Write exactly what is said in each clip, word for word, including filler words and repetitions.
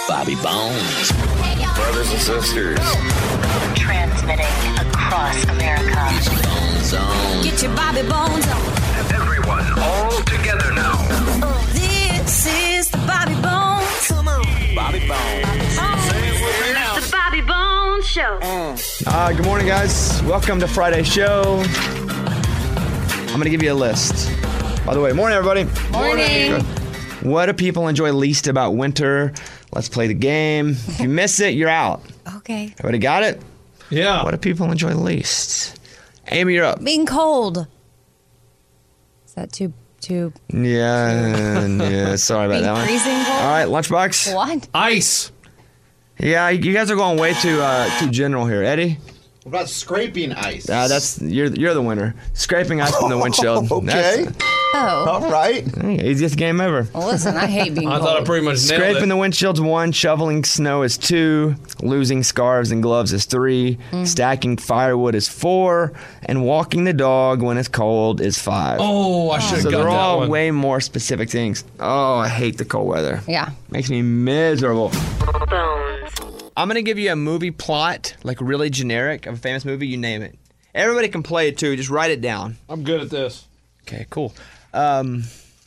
Bobby Bones. Brothers and sisters. Transmitting across America. Get your bones on. Get your Bobby Bones on. Everyone all together now. This is the Bobby Bones. Come on. Bobby Bones. The Bobby Bones Show. Uh, good morning, guys. Welcome to Friday's show. I'm going to give you a list. By the way, morning, everybody. Morning. What do people enjoy least about winter? Let's play the game. If you miss it, you're out. Okay. Everybody got it? Yeah. What do people enjoy least? Amy, you're up. Being cold. Is that too too Yeah, yeah. Sorry about being that one. freezing cold? All right, Lunchbox. What? Ice. Yeah, you guys are going way too uh, too general here, Eddie. What about scraping ice? Uh, that's you're you're the winner. Scraping ice from the windshield. Okay. That's, Oh. All right. hey, easiest game ever. Well, listen, I hate being I cold. thought I pretty much nailed Scraping it. the windshield's one, shoveling snow is two, losing scarves and gloves is three, stacking firewood is four, and walking the dog when it's cold is five. Oh, I should have so got they're that all one. way more specific things. Oh, I hate the cold weather. Yeah. Makes me miserable. Bones. I'm going to give you a movie plot, like really generic, of a famous movie, you name it. Everybody can play it too, just write it down. I'm good at this. Okay, cool. Um,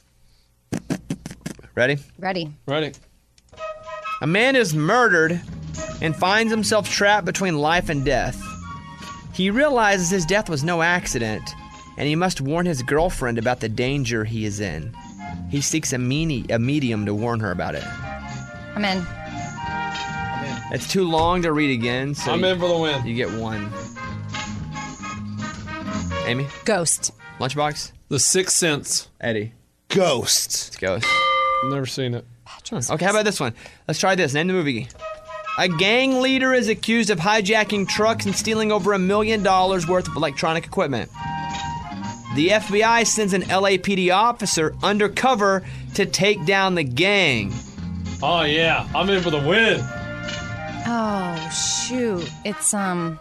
ready? Ready. Ready? A man is murdered and finds himself trapped between life and death. He realizes his death was no accident, and he must warn his girlfriend about the danger he is in. He seeks a, meanie, a medium to warn her about it. I'm in. It's too long to read again, so I'm you, in for the win. you get one. Amy? Ghost. Lunchbox? The Sixth Sense. Eddie? Ghost. Let's go. Never seen it. Okay, how about this one? Let's try this. Name the movie. A gang leader is accused of hijacking trucks and stealing over a million dollars worth of electronic equipment. The F B I sends an L A P D officer undercover to take down the gang. Oh, yeah. I'm in for the win. Oh, shoot. It's, um...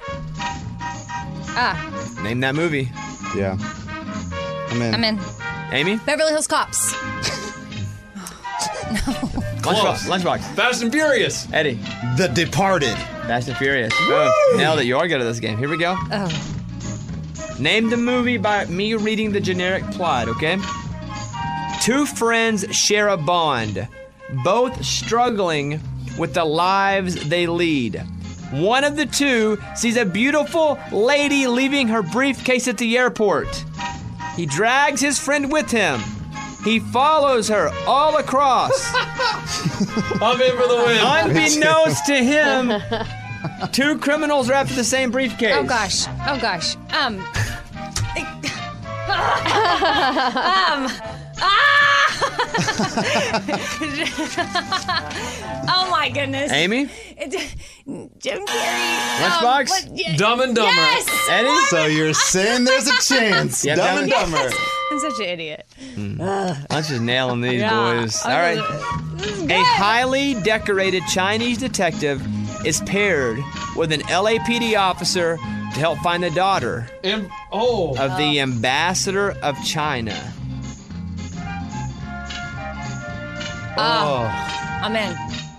Ah, Name that movie. Yeah. I'm in. I'm in. Amy? Beverly Hills Cops. Lunchbox. Lunchbox. Fast and Furious. Eddie. The Departed. Fast and Furious. Oh, nailed it. You are good at this game. Here we go. Oh. Name the movie by me reading the generic plot, okay? Two friends share a bond, both struggling with the lives they lead. One of the two sees a beautiful lady leaving her briefcase at the airport. He drags his friend with him. He follows her all across. I'm in for the win. Unbeknownst to him, two criminals are after the same briefcase. Oh, gosh. Oh, gosh. Um... um... Ah! Oh, my goodness. Amy? It- Jim Carrey. Lunchbox? Um, what- yeah. Dumb and Dumber. Yes! Eddie? So you're saying there's a chance. Yeah, Dumb and Dumb- Dumber. I'm such an idiot. I'm just nailing these Yeah. boys. All right. This is A good. highly decorated Chinese detective is paired with an L A P D officer to help find the daughter And, oh. of the ambassador of China. Oh. I'm in.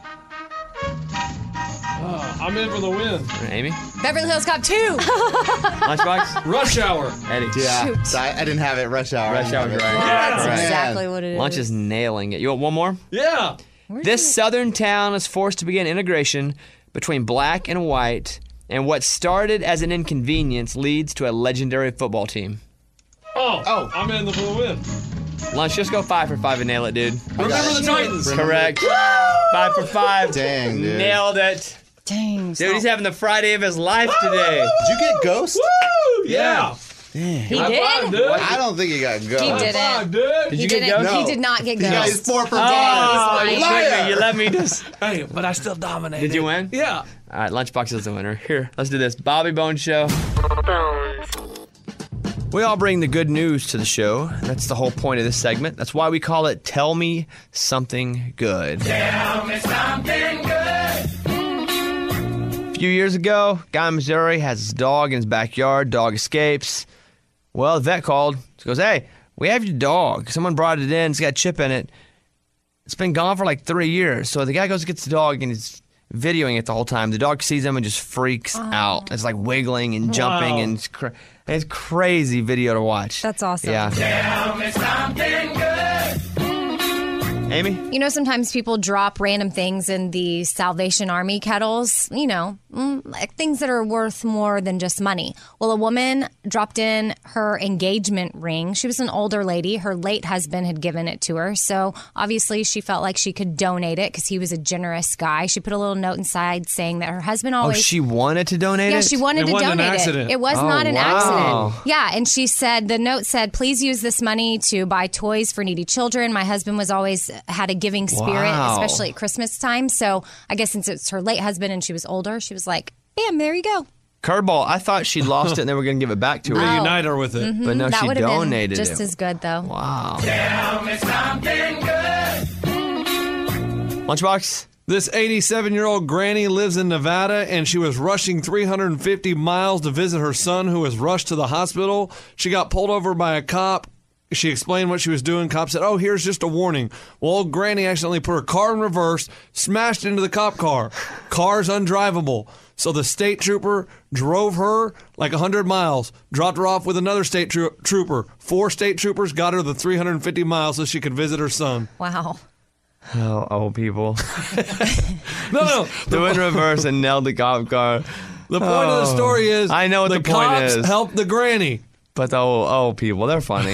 Uh, I'm in for the win. Amy? Beverly Hills Cop two. Lunchbox? Rush Hour. Eddie? Yeah. Shoot. So I, I didn't have it. Rush Hour. Rush Hour's right. That's Right. exactly what it is. Lunch is nailing it. You want one more? Yeah. This southern town is forced to begin integration between black and white, and what started as an inconvenience leads to a legendary football team. Oh. Oh. I'm in for the win. Lunch, just go five for five and nail it, dude. Remember the Titans. Correct. Five for five. Dang, dude. Nailed it. Dang. Dude, he's having the Friday of his life today. Did you get Ghost? Woo! Yeah. He High did? five, dude. I don't think you got Ghost. He High didn't. five, dude. Did He you get didn't. Ghost? He did not get Yeah, he's Ghost. four for Oh, five. you He's tricked lying. me. You let me just... Hey, but I still dominated. Did you win? Yeah. All right, Lunchbox is the winner. Here, let's do this. Bobby Bones Show. Bones. We all bring the good news to the show. That's the whole point of this segment. That's why we call it Tell Me Something Good. Tell me something good. A few years ago, a guy in Missouri has his dog in his backyard. Dog escapes. Well, the vet called. He goes, hey, we have your dog. Someone brought it in. It's got a chip in it. It's been gone for like three years. So the guy goes and gets the dog and he's videoing it the whole time. The dog sees him and just freaks out. It's like wiggling and jumping Wow. and it's, cra- it's crazy video to watch. That's awesome. Yeah. Tell me something good. Amy? You know, sometimes people drop random things in the Salvation Army kettles, you know, mm, like things that are worth more than just money. Well, a woman dropped in her engagement ring. She was an older lady. Her late husband had given it to her. So obviously she felt like she could donate it because he was a generous guy. She put a little note inside saying that her husband Oh, always... she wanted to donate Yeah, it? she wanted It to wasn't an donate it. accident. It was Oh, not an wow. accident. Yeah, and she said, the note said, please use this money to buy toys for needy children. My husband was always had a giving spirit, Wow. especially at Christmas time. So I guess since it's her late husband and she was older, she was like, bam, there you go. Curveball. I thought she lost it and they were going to give it back to her. Oh. Reunite her with it. But no, that she would have been donated just it. as good, though. Wow. Tell me something good. Lunchbox? This eighty-seven-year-old granny lives in Nevada, and she was rushing three hundred fifty miles to visit her son, who was rushed to the hospital. She got pulled over by a cop. She explained what she was doing. Cop said, oh, here's just a warning. Well, old granny accidentally put her car in reverse, smashed into the cop car. Car's undrivable. So the state trooper drove her like one hundred miles, dropped her off with another state tro- trooper. Four state troopers got her the three hundred fifty miles so she could visit her son. Wow. Oh, old people. No, no. Do it in reverse and nailed the cop car. The point of the story is I know what the, the point cops is. helped the granny. But the old, old people, they're funny.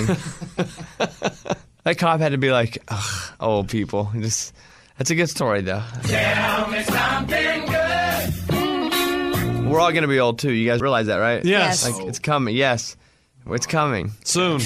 That cop had to be like, ugh, old people. Just, that's a good story, though. Tell me something good. We're all going to be old, too. You guys realize that, right? Yes. Yes. Like, it's coming. Yes. It's coming. Soon.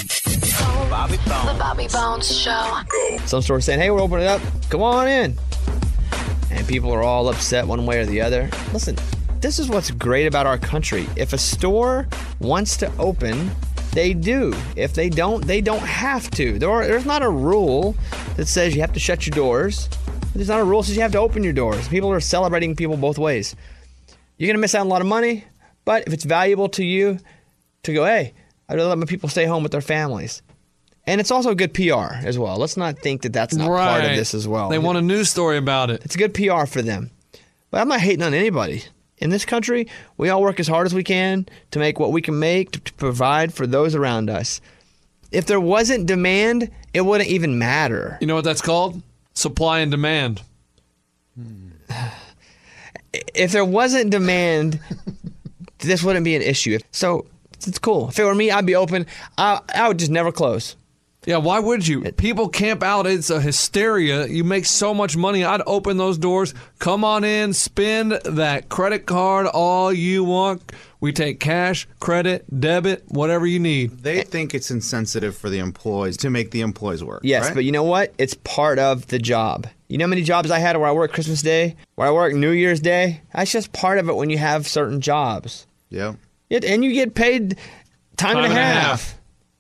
The Bobby Bones Show. Some stores saying, hey, we're opening it up. Come on in. And people are all upset one way or the other. Listen, this is what's great about our country. If a store wants to open, they do. If they don't, they don't have to. There are, there's not a rule that says you have to shut your doors. There's not a rule that says you have to open your doors. People are celebrating people both ways. You're going to miss out on a lot of money, but if it's valuable to you to go, hey, I'd rather let my people stay home with their families. And it's also good P R as well. Let's not think that that's not part of this as well. They want a news story about it. It's good P R for them. But I'm not hating on anybody. In this country, we all work as hard as we can to make what we can make to, to provide for those around us. If there wasn't demand, it wouldn't even matter. You know what that's called? Supply and demand. If there wasn't demand, this wouldn't be an issue. So it's cool. If it were me, I'd be open. I, I would just never close. Yeah, why would you? People camp out. It's a hysteria. You make so much money. I'd open those doors. Come on in. Spend that credit card all you want. We take cash, credit, debit, whatever you need. They think it's insensitive for the employees to make the employees work. Yes, right? but you know what? It's part of the job. You know how many jobs I had where I work Christmas Day, where I work New Year's Day? That's just part of it when you have certain jobs. Yeah. It, and you get paid time, Time and, a and a half. half.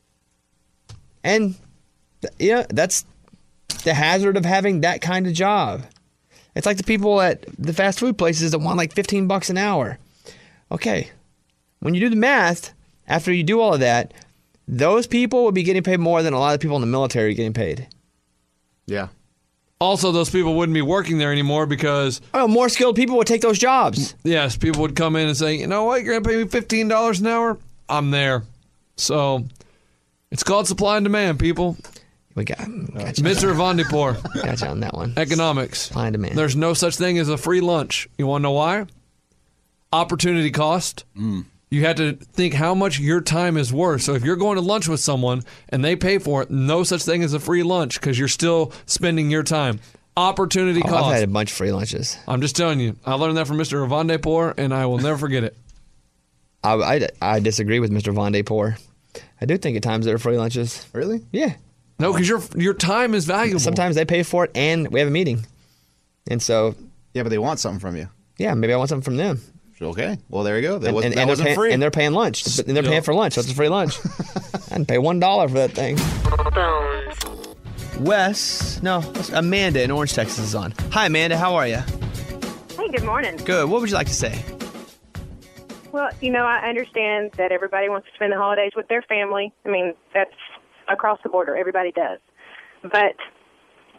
And, you know, that's the hazard of having that kind of job. It's like the people at the fast food places that want like fifteen bucks an hour. Okay, when you do the math, after you do all of that, those people would be getting paid more than a lot of people in the military are getting paid. Yeah. Also, those people wouldn't be working there anymore because, Oh, more skilled people would take those jobs. yes, people would come in and say, you know what, you're going to pay me fifteen dollars an hour? I'm there. So it's called supply and demand, people. We got, got, you, Mister Vandipour, got you on that one. economics. Supply and demand. There's no such thing as a free lunch. You want to know why? Opportunity cost. You have to think how much your time is worth. So if you're going to lunch with someone and they pay for it, no such thing as a free lunch because you're still spending your time. Opportunity Oh, cost. I've had a bunch of free lunches. I'm just telling you. I learned that from Mister Vandipour, and I will never forget it. I, I, I disagree with Mister Vandipour. I do think at times there are free lunches. Really? Yeah. No, because your your time is valuable. Sometimes they pay for it and we have a meeting. And so, Yeah, but they want something from you. yeah, maybe I want something from them. Okay. Well, there you go. That, And, was, and, that and, they're wasn't paying, free. and they're paying lunch. And they're Yeah. paying for lunch, so it's a free lunch. I'd pay one dollar for that thing. Bones. Wes, no, Amanda in Orange, Texas is on. Hi, Amanda. How are you? Hey, good morning. Good. What would you like to say? Well, you know, I understand that everybody wants to spend the holidays with their family. I mean, that's across the border. Everybody does. But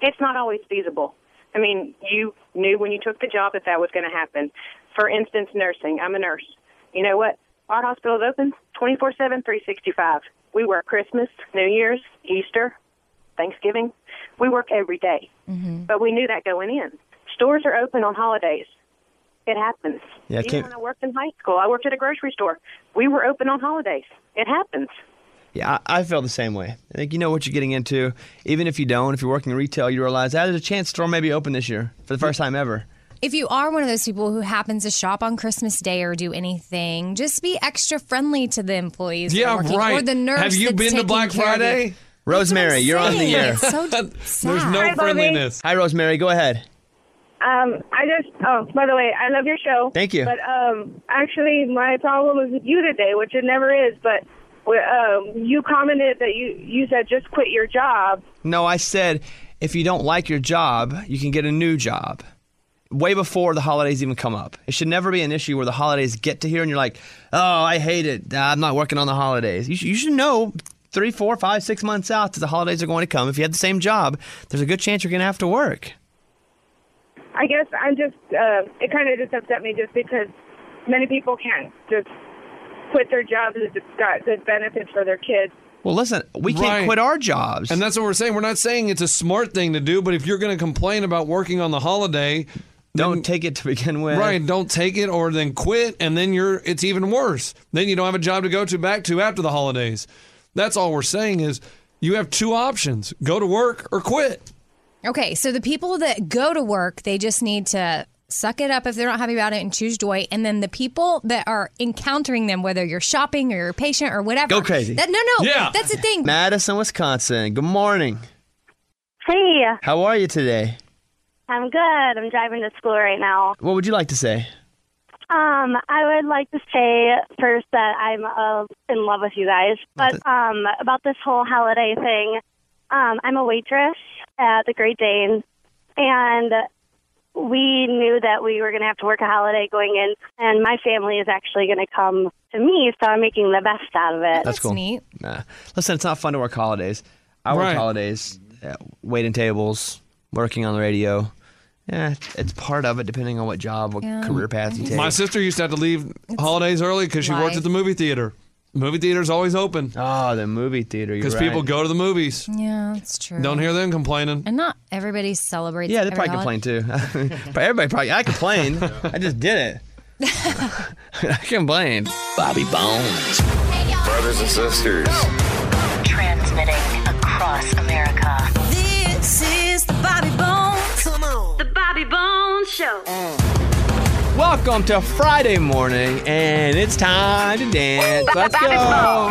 it's not always feasible. I mean, you knew when you took the job that that was going to happen. For instance, nursing. I'm a nurse. You know what? Our hospital is open twenty-four seven, three sixty-five. We work Christmas, New Year's, Easter, Thanksgiving. We work every day. Mm-hmm. But we knew that going in. Stores are open on holidays. It happens. Yeah, Even can't... when I worked in high school, I worked at a grocery store. We were open on holidays. It happens. Yeah, I, I feel the same way. I think you know what you're getting into. Even if you don't, if you're working retail, you realize that there's a chance store may be open this year for the first time ever. If you are one of those people who happens to shop on Christmas Day or do anything, just be extra friendly to the employees. Yeah, working, right. Or the nurse. Have you that's been to taking Black care of Friday? you. Rosemary, you're on the air. It's so sad. There's no Hi, Bobby. friendliness. Hi, Rosemary. Go ahead. Um, I just, oh, by the way, I love your show. Thank you. But um, actually, my problem is with you today, which it never is, but um, you commented that you, you said just quit your job. No, I said if you don't like your job, you can get a new job. Way before the holidays even come up. It should never be an issue where the holidays get to here and you're like, oh, I hate it. I'm not working on the holidays. You should, you should know three, four, five, six months out that the holidays are going to come. If you have the same job, there's a good chance you're going to have to work. I guess I'm just, uh, it kind of just upset me just because many people can't just quit their jobs if it's got good benefits for their kids. Well, listen, we can't Right. quit our jobs. And that's what we're saying. We're not saying it's a smart thing to do, but if you're going to complain about working on the holiday, don't then, take it to begin with. right, don't take it or then quit, and then you're it's even worse. Then you don't have a job to go to back to after the holidays. That's all we're saying is you have two options. Go to work or quit. Okay, so the people that go to work, they just need to suck it up if they're not happy about it and choose joy. And then the people that are encountering them, whether you're shopping or you're a patient or whatever. Go crazy. That, no, no, Yeah. that's the thing. Madison, Wisconsin. Good morning. Hey, How are you today? I'm good. I'm driving to school right now. What would you like to say? Um, I would like to say first that I'm uh, in love with you guys, but um, about this whole holiday thing, um, I'm a waitress at the Great Dane, and we knew that we were going to have to work a holiday going in, and my family is actually going to come to me, so I'm making the best out of it. That's cool. neat. Nah. Listen, it's not fun to work holidays. I work Right. holidays, uh, waiting tables, working on the radio. Yeah, it's- it's part of it, depending on what job, what Yeah. career path you take. My sister used to have to leave holidays early because she worked life. at the movie theater. Movie theater's always open Oh, the movie theater. because Because people go to the movies. Yeah, that's true. Don't hear them complaining. And not everybody celebrates. Yeah, they every probably holiday. complain too. But everybody probably. I complained. I just did it. I complained. Bobby Bones. Brothers and sisters. Transmitting across America. This is the Bobby Bones. Come on. The Bobby Bones Show. Welcome to Friday morning, and it's time to dance. Let's go.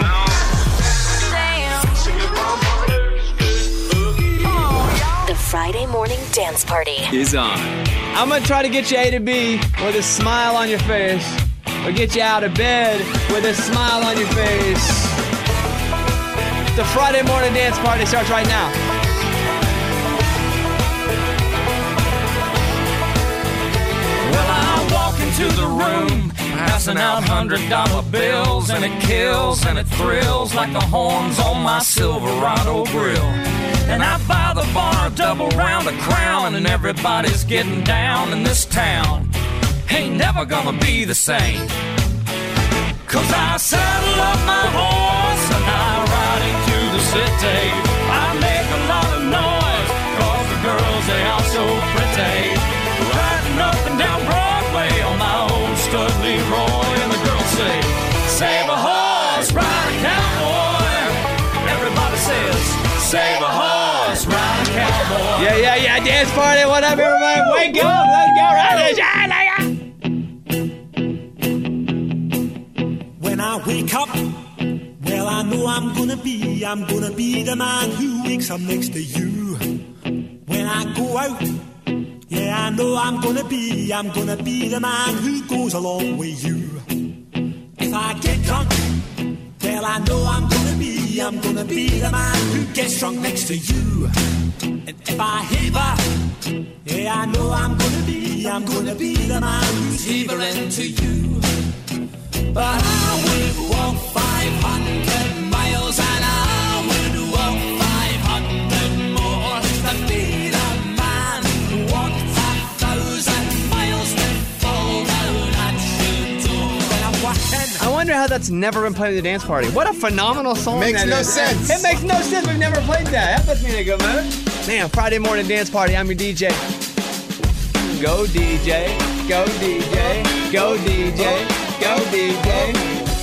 The Friday morning dance party. Is on. I'm gonna try to get you A to B with a smile on your face, or get you out of bed with a smile on your face. The Friday morning dance party starts right now. Well, I walk into the room, passing out hundred dollar bills, and it kills and it thrills like the horns on my Silverado grill. And I buy the bar a double round of Crown, and everybody's getting down in this town. Ain't never gonna be the same. Cause I saddle up my horse and I ride into the city. I make a lot of noise, cause the girls, they are so pretty. Riding up and down Broadway on my old stud Leroy, and the girls say, save a horse, ride a cowboy. Everybody says, save a horse, ride a cowboy. Yeah, yeah, yeah, dance party. What up, everybody? Wake up, let's go, right there. When I wake up, well, I know I'm gonna be, I'm gonna be the man who wakes up next to you. When I go out, yeah, I know I'm gonna be, I'm gonna be the man who goes along with you. If I get drunk, well, I know I'm gonna be, I'm gonna be the man who gets drunk next to you. And if I heaver, yeah, I know I'm gonna be, I'm gonna be the man who's heavering to you. But I would walk five hundred miles and I would walk five hundred more to be the wonder how that's never been played at the dance party. What a phenomenal song Makes that no is. sense. It makes no sense. We've never played that. That puts me in a good mood. Man, Friday morning dance party. I'm your D J. Go D J. Go D J. Go D J. Go D J.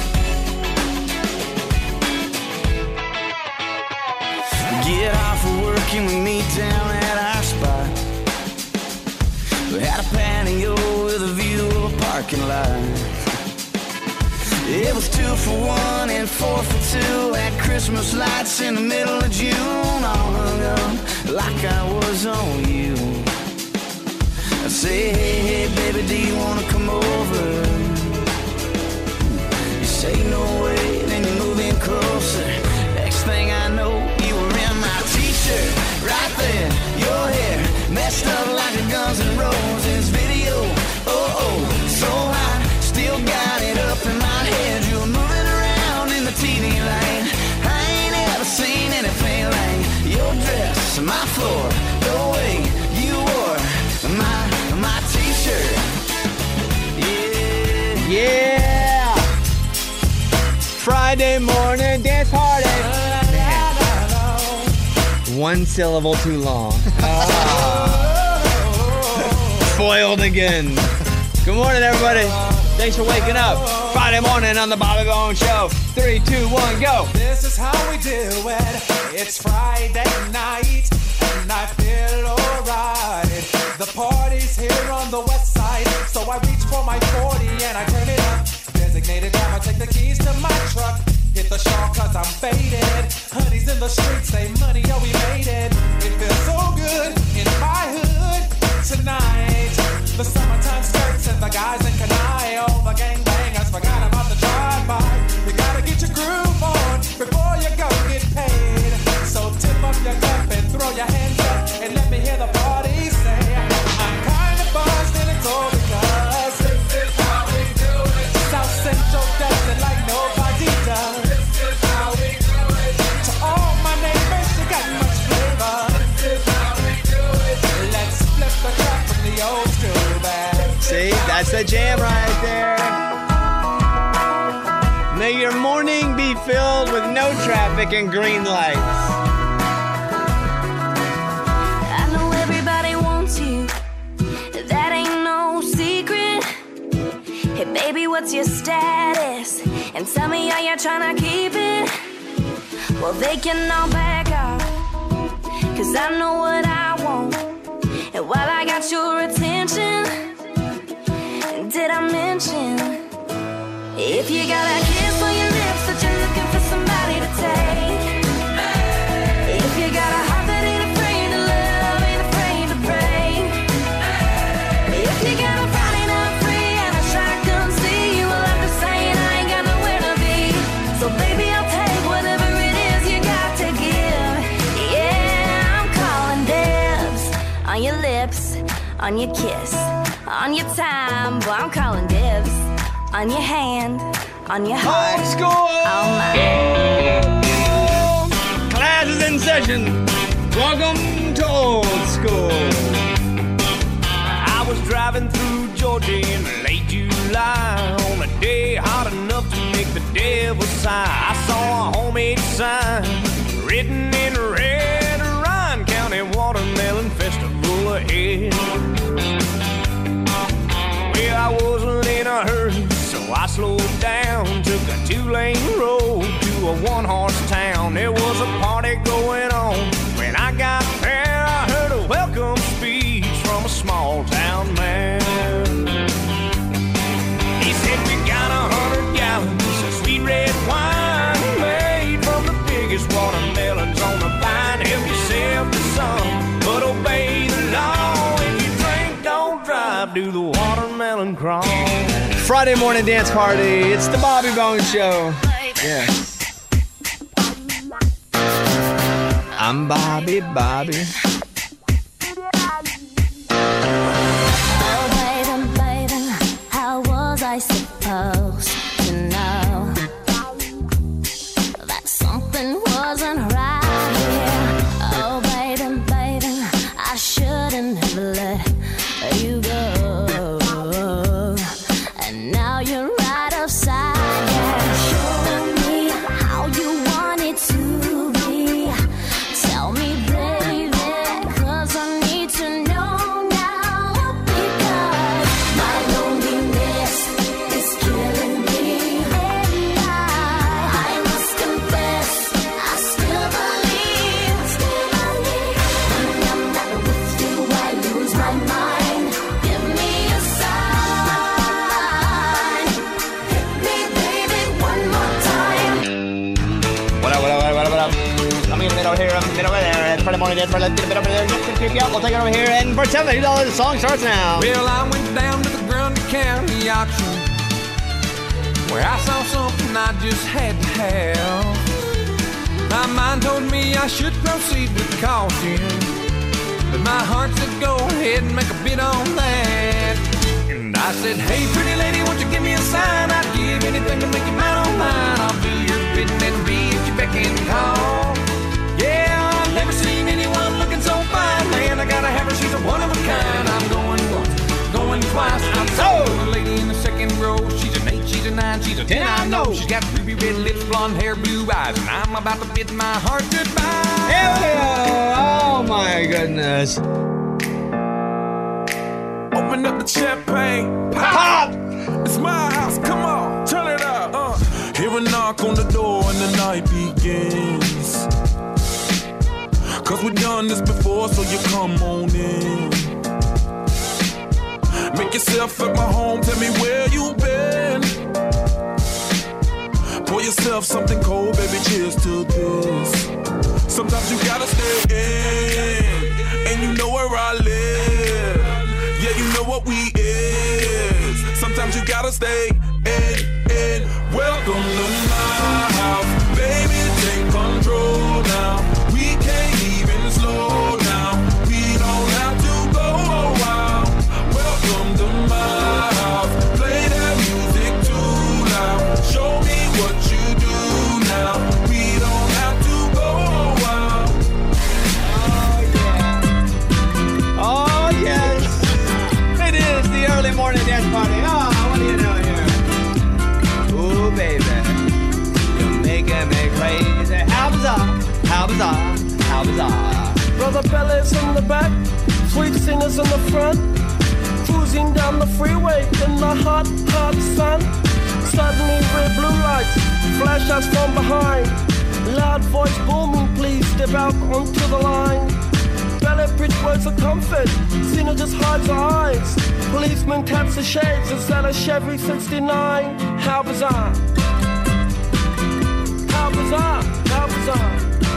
Get off of work and we meet down at our spot. We had a patio with a view of a parking lot. It was two for one and four for two at Christmas lights in the middle of June. All hung up like I was on you. I say, hey, hey, baby, do you wanna come over? You say no way, then you move in closer. Next thing I know, you were in my t-shirt. Right then, your hair messed up like a Guns N' Roses video. Oh, oh, so hot, still got it up in my head. You were moving around in the T V light. I ain't ever seen anything like your dress, my floor, the way you wore my, my t-shirt. Yeah. Yeah. Friday morning dance party. One syllable too long. Foiled again. Good morning, everybody. Thanks for waking up. Friday morning on the Bobby Bones Show. Three, two, one, go. This is how we do it. It's Friday night, and I feel alright. The party's here on the west side, so I reach for my forty and I turn it up. Designated driver, take the keys to my truck. Hit the shawl cause I'm faded. Honey's in the streets, say money, yo, we made it. It feels so good in my hood tonight. The summertime skirts and the guys in Kanai. All the gangbangers forgot about the drive-by. You gotta get your groove on before you go get paid. So tip up your cup and throw your hands up and let me hear the party say, I'm kinda buzzed and it's all because this is how we do it. South Central does it like nobody does. This is how we do it. To all my neighbors, you got much flavor. This is how we do it. Let's flip the crap from the old school back. See, that's the jam right there. May your morning be filled with no traffic and green lights. I know everybody wants you. That ain't no secret. Hey, baby, what's your status? And tell me how you're trying to keep it. Well, they can all back off, cause I know what I want. And while I got your attention, did I mention, if you got a kiss on your lips that you're looking for somebody to take, if you got a heart that ain't afraid to love, ain't afraid to break, if you got a Friday night free and a shotgun see, well, I'm just saying I ain't got nowhere to be. So baby, I'll take whatever it is you got to give. Yeah, I'm calling dibs on your lips, on your kiss, on your time, boy, I'm calling dibs. On your hand, on your heart. Old school! Oh my. Class is in session. Welcome to old school. I was driving through Georgia in late July on a day hot enough to make the devil sigh. I saw a homemade sign written in red, Ryan County Watermelon Festival ahead. Well, I wasn't in a hurry, so I slowed down, took a two-lane road to a one-horse town. There was a party going on. When I got there, I heard a welcome speech from a small-town man. He said, we got a hundred gallons of sweet red wine made from the biggest watermelons on the vine. Help yourself to some, but obey the law. If you drink, don't drive, do the watermelon crawl. Friday morning dance party. It's the Bobby Bones Show. Yes. I'm Bobby, Bobby. Oh, baby, baby, how was I supposed to know that something wasn't right here? Oh, baby, baby, I shouldn't have let you go. And now you're right upside down. Friday morning dance. Let's get a bit over there. We'll take it over here. And for seventy dollars, the song starts now. Well, I went down to the Grundy County auction where I saw something I just had to have. My mind told me I should proceed with caution, but my heart said go ahead and make a bid on that. And I said, hey, pretty lady, won't you give me a sign? I'd give anything to make you mine on mine. I'll do your bidding and be at your beck and call. Yeah, I've never seen anyone looking so fine. Man, I gotta have her, she's a one of a kind. I'm going once, going twice. I'm so the lady in the second row. She's an eight, she's a nine, she's a ten, I know. She's got ruby red lips, blonde hair, blue eyes, and I'm about to bid my heart goodbye. Here we go. Oh my goodness. Open up the champagne, pop. It's my house, come on, turn it up. Uh. Hear a knock on the door and the night begins. Cause we've done this before, so you come on in. Make yourself at my home, tell me where you been. Pour yourself something cold, baby, cheers to this. Sometimes you gotta stay in, and you know where I live. Yeah, you know what we is. Sometimes you gotta stay in, in. Welcome to my house, baby, take control now. We can't even slow down. We don't have to go a while. Welcome to my house. Play that music too loud. Show me what you do now. We don't have to go a while. Oh, yeah. Oh, yes. It is the early morning dance party. Oh, what are you doing here? Ooh, baby. You're making me crazy. How bizarre. How bizarre. How bizarre. Brother Bellas in the back, sweet singers in the front, cruising down the freeway in the hot, hot sun. Suddenly red blue lights flash us from behind. Loud voice booming, please step out onto the line. Ballet bridge words of comfort, Cena just hides her eyes. Policeman taps the shades, is that a Chevy sixty-nine? How bizarre. How bizarre, how bizarre.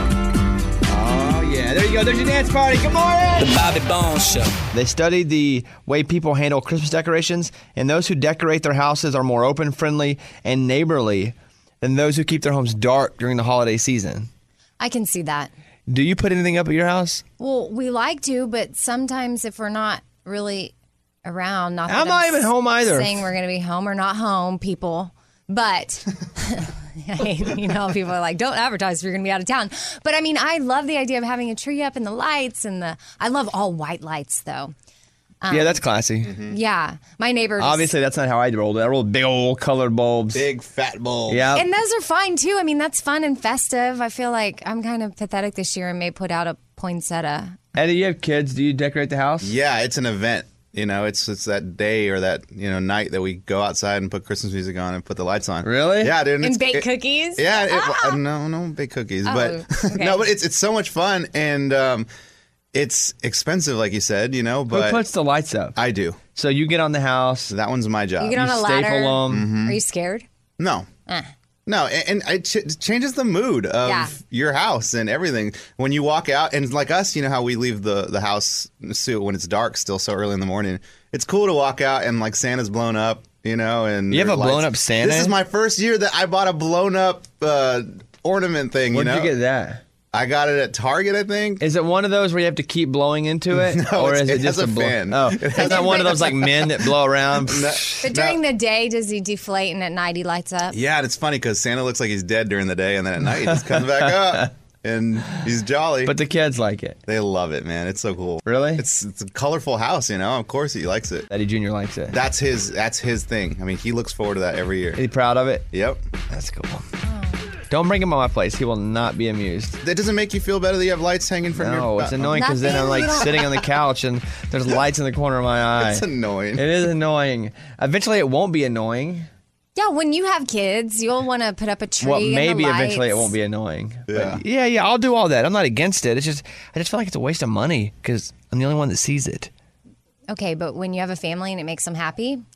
Oh, yeah. There you go. There's your dance party. Good morning. The Bobby Bones Show. They studied the way people handle Christmas decorations, and those who decorate their houses are more open, friendly, and neighborly than those who keep their homes dark during the holiday season. I can see that. Do you put anything up at your house? Well, we like to, but sometimes if we're not really around, not that I'm not even home either. Saying we're going to be home or not home, people. But, you know, people are like, don't advertise if you're going to be out of town. But, I mean, I love the idea of having a tree up and the lights and the, I love all white lights, though. Um, yeah, that's classy. Mm-hmm. Yeah. My neighbor just, obviously, that's not how I rolled it. I rolled big old colored bulbs. Big fat bulbs. Yeah. And those are fine, too. I mean, that's fun and festive. I feel like I'm kind of pathetic this year and may put out a poinsettia. Eddie, you have kids. Do you decorate the house? Yeah, it's an event. You know, it's it's that day or that, you know, night that we go outside and put Christmas music on and put the lights on. Really? Yeah, dude. And bake cookies? Yeah. It, Ah! uh, no, no bake cookies. Oh, but okay. no, but it's it's so much fun. And um, it's expensive, like you said, you know. But who puts the lights up? I do. So you get on the house. That one's my job. You get on you a ladder. staple them. Mm-hmm. Are you scared? No. Eh. No, and, and it ch- changes the mood of Yeah. your house and everything. When you walk out, and like us, you know how we leave the, the house suit when it's dark still so early in the morning. It's cool to walk out and like Santa's blown up, you know. And You have there's a blown lights. up Santa? This is my first year that I bought a blown up uh, ornament thing, Where'd you know. you get that? I got it at Target, I think. Is it one of those where you have to keep blowing into it? No, or it's- is it, it just has a blow- fan. Oh, It it's has not a one of fan. those like men that blow around. No. But during the day, does he deflate and at night he lights up? Yeah, and it's funny because Santa looks like he's dead during the day, and then at night he just comes back up. And he's jolly. But the kids like it. They love it, man. It's so cool. Really? It's it's a colorful house, you know. Of course he likes it. Eddie Junior likes it. That's his that's his thing. I mean, he looks forward to that every year. Is he proud of it? Yep. That's cool. Don't bring him on my place. He will not be amused. That doesn't make you feel better that you have lights hanging from your... No, it's annoying because then I'm like sitting on the couch and there's lights in the corner of my eye. It's annoying. It is annoying. Eventually it won't be annoying. Yeah, when you have kids, you'll want to put up a tree. Well, and maybe the eventually it lights. won't be annoying. Yeah. But yeah, yeah, I'll do all that. I'm not against it. It's just, I just feel like it's a waste of money because I'm the only one that sees it. Okay, but when you have a family and it makes them happy,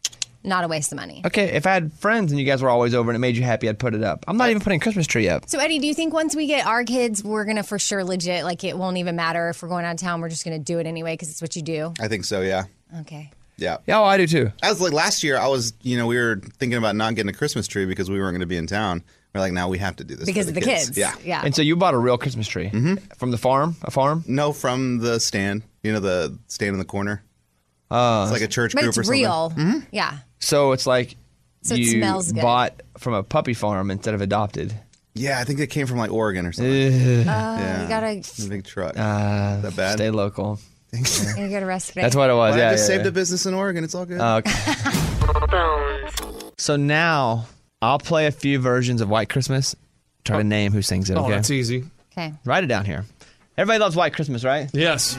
not a waste of money. Okay, if I had friends and you guys were always over and it made you happy, I'd put it up. I'm not even putting a Christmas tree up. So, Eddie, do you think once we get our kids, we're going to for sure legit, like it won't even matter if we're going out of town, we're just going to do it anyway because it's what you do? I think so, yeah. Okay. Yeah. Yeah, well, I do too. I was like, last year, I was, you know, we were thinking about not getting a Christmas tree because we weren't going to be in town. We're like, now we have to do this Because for of the the kids. Yeah. Yeah. And so you bought a real Christmas tree mm-hmm. from the farm? A farm? No, from the stand. You know, the stand in the corner. Uh, it's like a church But group it's or something. real. Mm-hmm. Yeah. So it's like So it you smells good. bought from a puppy farm instead of adopted. Yeah, I think it came from like Oregon or something. Oh, yeah. you gotta A big truck. Uh, Is that bad? Stay local. you go to rest. That's what it was. Well, yeah, I just yeah, saved yeah. a business in Oregon. It's all good. Oh, okay. So now I'll play a few versions of White Christmas. Try to name who sings it. Oh, Okay, that's easy. Okay. Write it down here. Everybody loves White Christmas, right? Yes.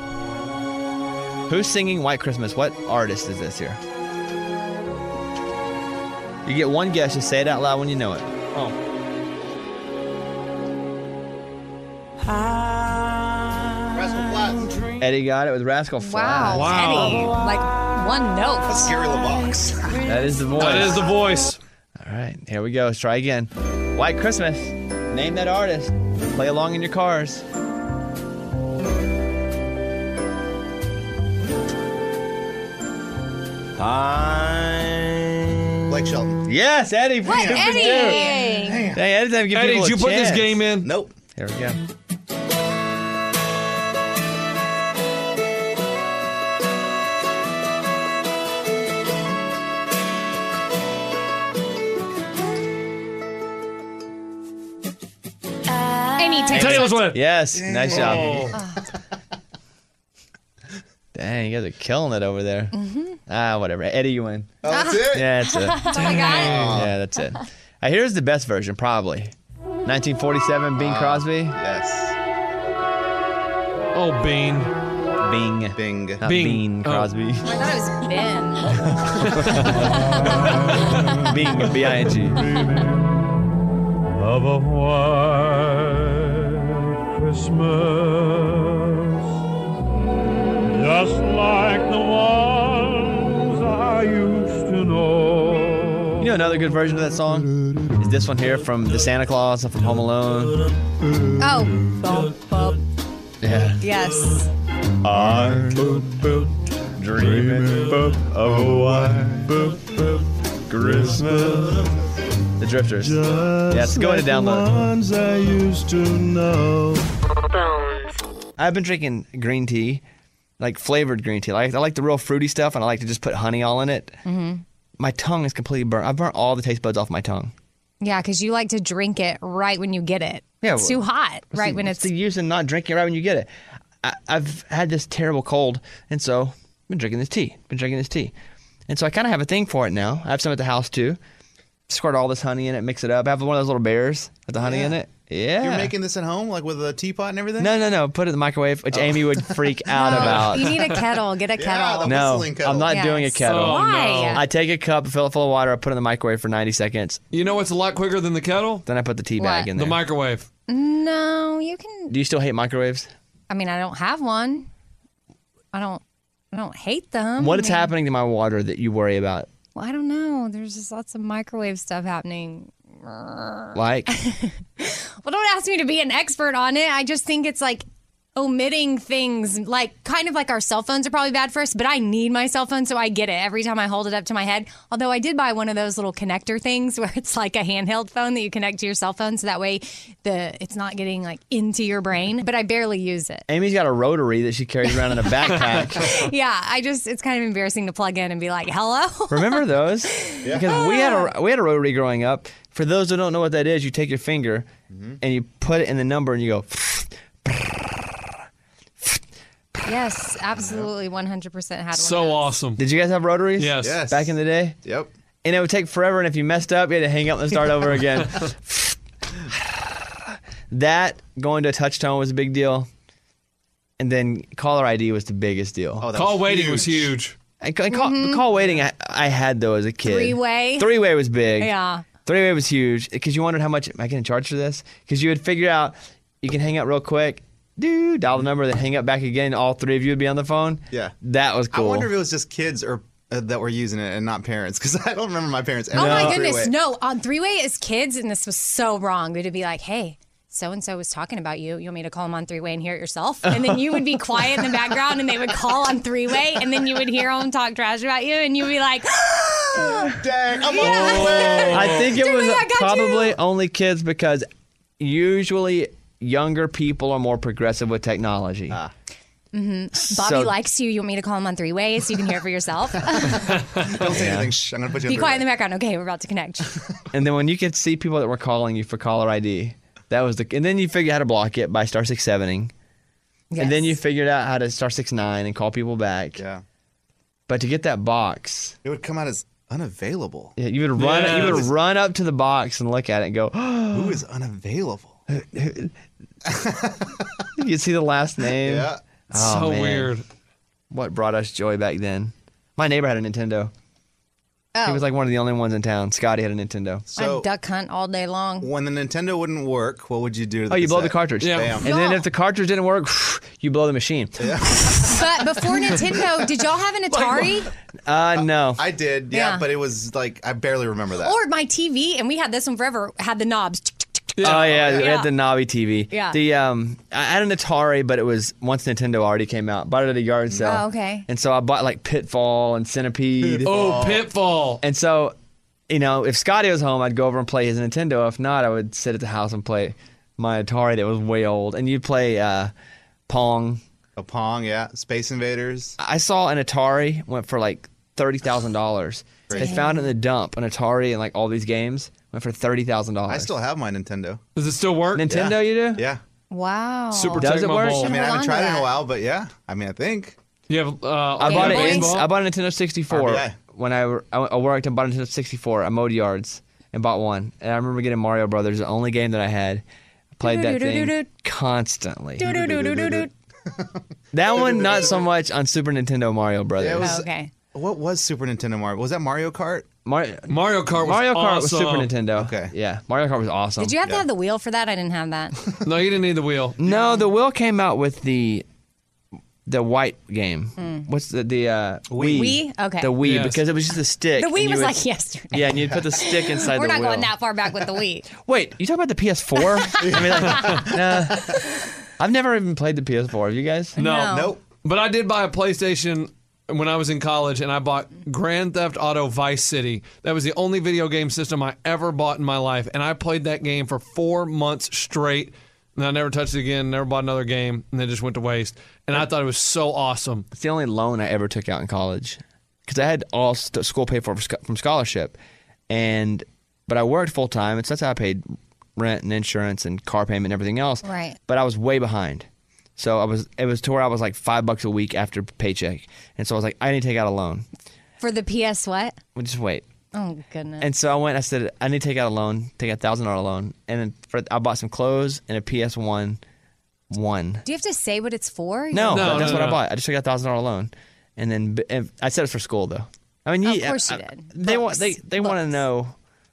Who's singing White Christmas? What artist is this here? You get one guess. Just say it out loud when you know it. Oh. Eddie got it with Rascal Flatts. Wow. Eddie. Like one note. That's Gary LeBox. That is the voice. That is the voice. All right, here we go. Let's try again. White Christmas. Name that artist. Play along in your cars. Hi. Blake Shelton. Yes, Eddie. What, Super Eddie? dude. Dang. Dang, Eddie, give Eddie, people did a you put this chance. game in? Nope. Here we go. Amy, take Taylor Swift. Yes, nice job. Oh. Dang, you guys are killing it over there. Mm-hmm. Ah, whatever. Eddie, you win. Oh, that's it? Yeah, that's it. That's all I got. Yeah, that's it. Uh, here's the best version, probably. nineteen forty-seven, Bing Crosby. Yes. Oh, Bean. Bing. Bing. Not Bing. Bean Oh. Crosby. I thought it was Ben. Bing, B I N G. Of a white Christmas, just like the ones I used to know. You know another good version of that song? Is this one here from The Santa Claus and from Home Alone? Oh. Bum, bum. Yeah. Yes. I'm dreaming of a white Christmas. The Drifters. Yeah, it's going to download. Ones I used to know. I've been drinking green tea, like flavored green tea. Like I like the real fruity stuff, and I like to just put honey all in it. Mm-hmm. My tongue is completely burnt. I've burnt all the taste buds off my tongue. Yeah, because you like to drink it right when you get it. Yeah, it's well, too hot right What's when the, it's. what's the use in not drinking it right when you get it? I, I've had this terrible cold, and so I've been drinking this tea. Been drinking this tea, and so I kind of have a thing for it now. I have some at the house too. Squirt all this honey in it, mix it up. I have one of those little bears with the honey Yeah. in it. Yeah. You're making this at home, like with a teapot and everything? No, no, no. Put it in the microwave, which Amy would freak out about. You need a kettle. Get a kettle. the No, whistling kettle. I'm not Yes. doing a kettle. Oh, Why? I take a cup, fill it full of water, I put it in the microwave for ninety seconds. You know what's a lot quicker than the kettle? Then I put the tea What? bag in The there. microwave. No, you can. Do you still hate microwaves? I mean, I don't have one. I don't. I don't hate them. What I is mean, happening to my water that you worry about? Well, I don't know. There's just lots of microwave stuff happening. Like, Well, don't ask me to be an expert on it. I just think it's like omitting things, like kind of like our cell phones are probably bad for us, but I need my cell phone, so I get it every time I hold it up to my head. Although I did buy one of those little connector things where it's like a handheld phone that you connect to your cell phone, so that way the it's not getting like into your brain. But I barely use it. Amy's got a rotary that she carries around in a backpack. Yeah, I just it's kind of embarrassing to plug in and be like, "Hello." Remember those? Yeah. Because we had a we had a rotary growing up. For those who don't know what that is, you take your finger mm-hmm. and you put it in the number and you go. Yes, absolutely, one hundred percent had one. So of those. awesome. Did you guys have rotaries? Yes. Yes. Back in the day? Yep. And it would take forever, and if you messed up, you had to hang up and start over again. That, going to a touch tone was a big deal. And then caller I D was the biggest deal. Oh, that Call was waiting huge. was huge. And call, call, call waiting, I, I had though as a kid. Three-way? Three-way was big. Yeah. Three-way was huge because you wondered how much am I getting charged for this? Because you would figure out you can hang up real quick, do dial the number, then hang up back again. All three of you would be on the phone. Yeah. That was cool. I wonder if it was just kids or uh, that were using it and not parents, because I don't remember my parents ever. Oh my on goodness, three-way. no. On three-way as kids, and this was so wrong, but it'd be like, hey, so-and-so was talking about you. You want me to call him on three-way and hear it yourself? And then you would be quiet in the background, and they would call on three-way, and then you would hear them talk trash about you, and you'd be like, oh, dang, I'm yeah. on the way. I think it was Three-way, I got probably you. only kids because usually younger people are more progressive with technology. Ah. Mm-hmm. Bobby So- likes you. You want me to call him on three-way so you can hear it for yourself? Don't say anything. Shh, I'm going to put you Be on quiet in the three-way. background. Okay, we're about to connect. And then when you could see people that were calling you for caller I D, that was the. And then you figure out how to block it by star six sevening. Yes. And then you figured out how to star six nine and call people back. Yeah. But to get that box, It would come out as unavailable. yeah, you would run. Yeah. You would run up to the box and look at it and go. Who is unavailable? You see the last name. Yeah. Oh, so man. weird. What brought us joy back then? My neighbor had a Nintendo. Oh, He was like one of the only ones in town. Scotty had a Nintendo. So I'd duck hunt all day long. when the Nintendo wouldn't work, what would you do to the Oh, you blow the cassette? cartridge. Yeah. Bam. And then No. if the cartridge didn't work, you blow the machine. But before Nintendo, did y'all have an Atari? Uh, no. I did, yeah, Yeah. but it was like, I barely remember that. Or my T V, and we had this one forever, had the knobs. Oh yeah, we Yeah. had the knobby T V. Yeah. The um, I had an Atari, but it was once Nintendo already came out. Bought it at a yard sale. Oh, okay. And so I bought like Pitfall and Centipede. Oh, Pitfall. And so, you know, if Scotty was home, I'd go over and play his Nintendo. If not, I would sit at the house and play my Atari that was way old. And you'd play uh, Pong. A Pong, yeah. Space Invaders. I saw an Atari went for like thirty thousand dollars. They found it in the dump an Atari and like all these games went for thirty thousand dollars. I still have my Nintendo. Does it still work? Nintendo, you do? Yeah. Wow. Super Does Tecmo it work? Bowl. I mean, I Hold haven't on tried to it in that. a while, but yeah. I mean, I think. You have. Uh, I bought it. Game In, Boy? I bought a Nintendo sixty-four R B I. when I, I worked. I bought a Nintendo sixty-four. I mowed yards and bought one. And I remember getting Mario Brothers, the only game that I had. I played that thing Do-do-do-do-do. constantly. Do-do-do-do-do-do. That one, not so much on Super Nintendo Mario Brothers. Yeah, it was- Oh, okay. What was Super Nintendo Mario? Was that Mario Kart? Mario, Mario Kart was Mario Kart was awesome. Super Nintendo. Okay. Yeah, Mario Kart was awesome. Did you have to Yeah. have the wheel for that? I didn't have that. No, you didn't need the wheel. No, the wheel came out with the the white game. What's the the uh, Wii? Wii? Okay. The Wii Yes. because it was just a stick. The and Wii you was would- like yesterday. Yeah, and you'd put the stick inside We're the not wheel. going that far back with the Wii. Wait, you talking about the P S four? I mean, like, nah. I've never even played the P S four. Have you guys? No. No. Nope. But I did buy a PlayStation when I was in college, and I bought Grand Theft Auto Vice City. That was the only video game system I ever bought in my life, and I played that game for four months straight, and I never touched it again, never bought another game, and then just went to waste. And I thought it was so awesome. It's the only loan I ever took out in college because I had all st- school paid for from scholarship, and but I worked full time, and so that's how I paid rent and insurance and car payment and everything else. Right. But I was way behind. So I was, it was to where I was like five bucks a week after paycheck, and so I was like, I need to take out a loan. For the P S what? Well, just wait. Oh, goodness. And so I went. I said, I need to take out a loan, take out a thousand dollar loan, and then for, I bought some clothes and a P S one. One. Do you have to say what it's for? No, No, but that's no, what no. I bought. I just took out a thousand dollar loan, and then and I said it's for school though. I mean, Of yeah, course you I- did. They want Books. they they want to Books. know.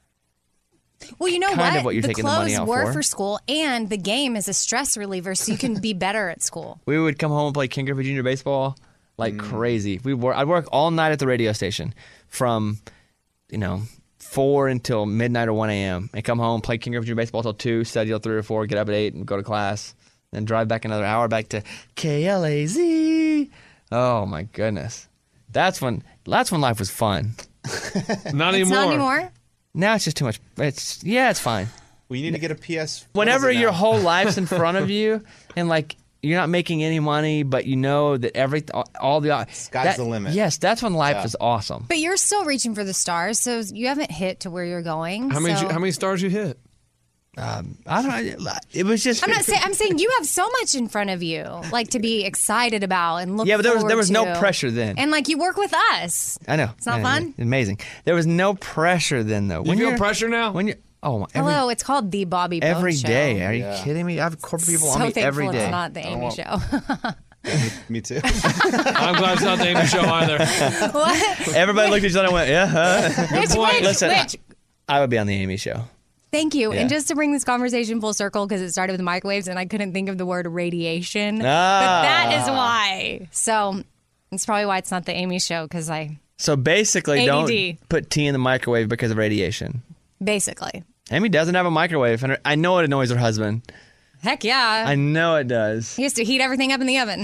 Well, you know kind what? of what you're the taking the clothes money out were for. for school, and the game is a stress reliever, so you can be better at school. We would come home and play King Griffey Junior baseball like Mm. crazy. We work. I'd work all night at the radio station from, you know, four until midnight or one a.m. and come home, play King Griffey Junior baseball till two, study till three or four, get up at eight and go to class, then drive back another hour back to K L A Z. Oh my goodness, that's when that's when life was fun. Not It's anymore. not anymore. Now it's just too much. It's yeah, it's fine. Well, you need to get a P S. what Whenever is it your now? whole life's in front of you and like you're not making any money, but you know that every all the Sky's that- the limit. Yes, that's when life Yeah. is awesome. But you're still reaching for the stars, so you haven't hit to where you're going. How many? so- How many stars you hit? Um, I don't know. It was just. I'm not saying. I'm saying you have so much in front of you, like to be excited about and look. Yeah, but there was there forward was no to. pressure then. And like you work with us. I know. It's not I know, fun? Amazing. There was no pressure then though. You feel you're- pressure now? When you oh my every, Hello, it's called the Bobby Bones every Show. day. Are you Yeah. kidding me? I have corporate people so on me thankful every day. it's not the Amy want- Show. Me too. I'm glad it's not the Amy Show either. What? Everybody looked at each other and went, "Yeah." Huh? Which, point. which, Listen, which? I would be on the Amy show. Thank you. Yeah. And just to bring this conversation full circle, because it started with microwaves and I couldn't think of the word radiation. Ah. But that is why. So it's probably why it's not the Amy Show, because I So basically, A D D. don't put tea in the microwave because of radiation. Basically. Amy doesn't have a microwave, and I know it annoys her husband. Heck yeah. I know it does. He has to heat everything up in the oven.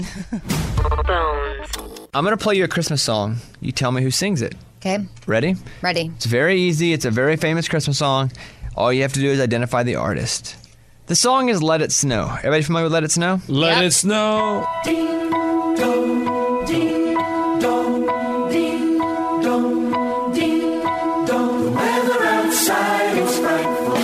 I'm going to play you a Christmas song. You tell me who sings it. Okay. Ready? Ready. It's very easy. It's a very famous Christmas song. All you have to do is identify the artist. The song is Let It Snow. Everybody familiar with Let It Snow? Let it snow. Ding dong, ding dong, ding dong, ding dong. The weather outside is frightful.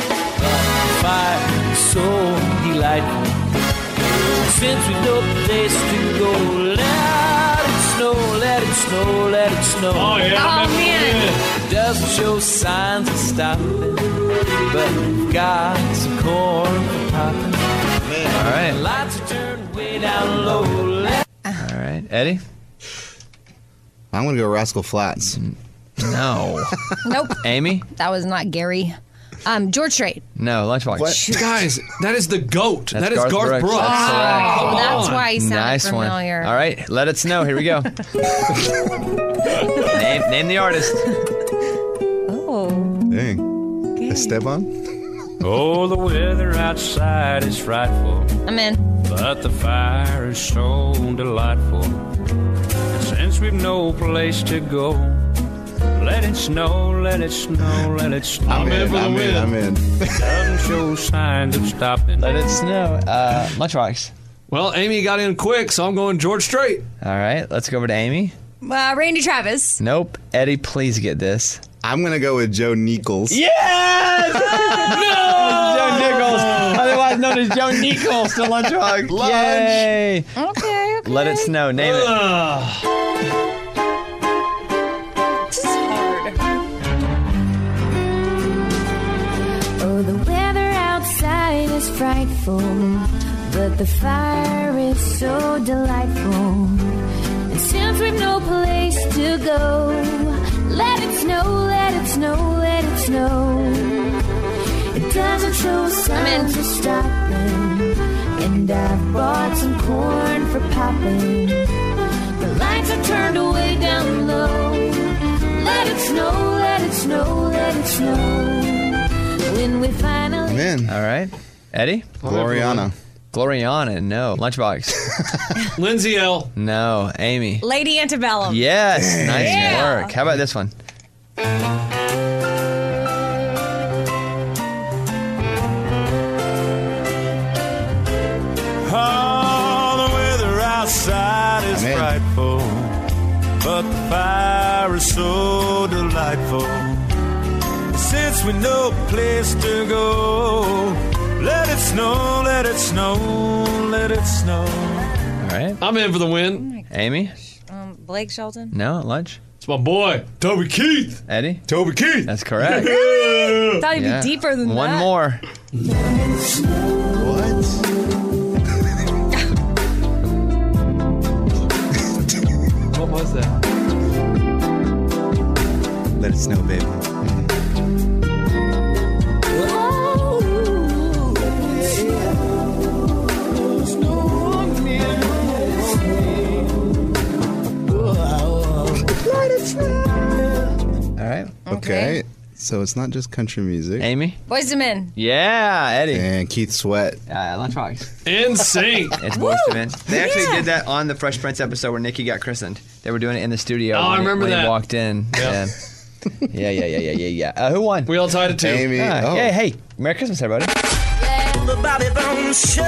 Fire so delightful. Since we know the place to go, let it snow, let it snow, let it snow. Oh, yeah. Oh, man. Doesn't show signs of stopping, but we've got some corn for popping. All right. Lights are turned way down low. Let- All right. Eddie? I'm going to go Rascal Flatts. No. Nope. Amy? That was not Gary. Um, George Strait. No. Lunchbox. Guys, that is the GOAT. That's that is Garth Garth Brooks. Brooks. That's correct. Oh, that's why he sounded Nice familiar. one. All right. Let It Snow. Here we go. name, name the artist. Oh. Dang. Esteban? Oh, the weather outside is frightful, I'm in. but the fire is so delightful. And since we've no place to go, let it snow, let it snow, let it snow. I'm in for the I'm win. in, I'm in. Doesn't show signs of stopping. Let It Snow. Uh, Lunchbox. Well, Amy got in quick, so I'm going George Strait. All right. Let's go over to Amy. Uh, Randy Travis. Nope. Eddie, please get this. I'm going to go with Joe Nichols. Yes! no! Joe Nichols, otherwise known as Joe Nichols to Lunchbox. Lunch. Yay! Okay, okay. Let It Snow. Name it. This is hard. Oh, the weather outside is frightful, but the fire is so delightful. And since we've no place to go, let it snow, let it snow, let it snow. It doesn't show signs of stopping, and I've bought some corn for popping. The lights are turned way down low. Let it snow, let it snow, let it snow. When we finally... I'm in. All right. Eddie? Gloriana. Gloriana. No. Lunchbox. Lindsay L. No. Amy. Lady Antebellum. Yes. Nice Yeah. work. How about this one? Oh, the weather outside is Amen. frightful, but the fire is so delightful. Since we no place to go, let it snow, let it snow, let it snow. All right. I'm in for the win. Amy? Um, Blake Shelton. No. Lunch? It's my boy, Toby Keith. Eddie? Toby Keith. That's correct. Thought he'd Yeah. be deeper than One that. more. What? What was that? Let it snow, baby. All right. Okay. So it's not just country music. Amy? Boyz two Men. Yeah. Eddie. And Keith Sweat. Uh, Lunchbox. In sync. It's Boyz two Men. They actually Yeah. did that on the Fresh Prince episode where Nikki got christened. They were doing it in the studio. Oh, I when he- remember when that. He walked in. Yeah. Yeah. yeah, yeah, yeah, yeah, yeah, yeah. Uh, who won? We all tied it two. Amy. Ah, oh. Yeah, hey. Merry Christmas, everybody. The Bobby Bones Show.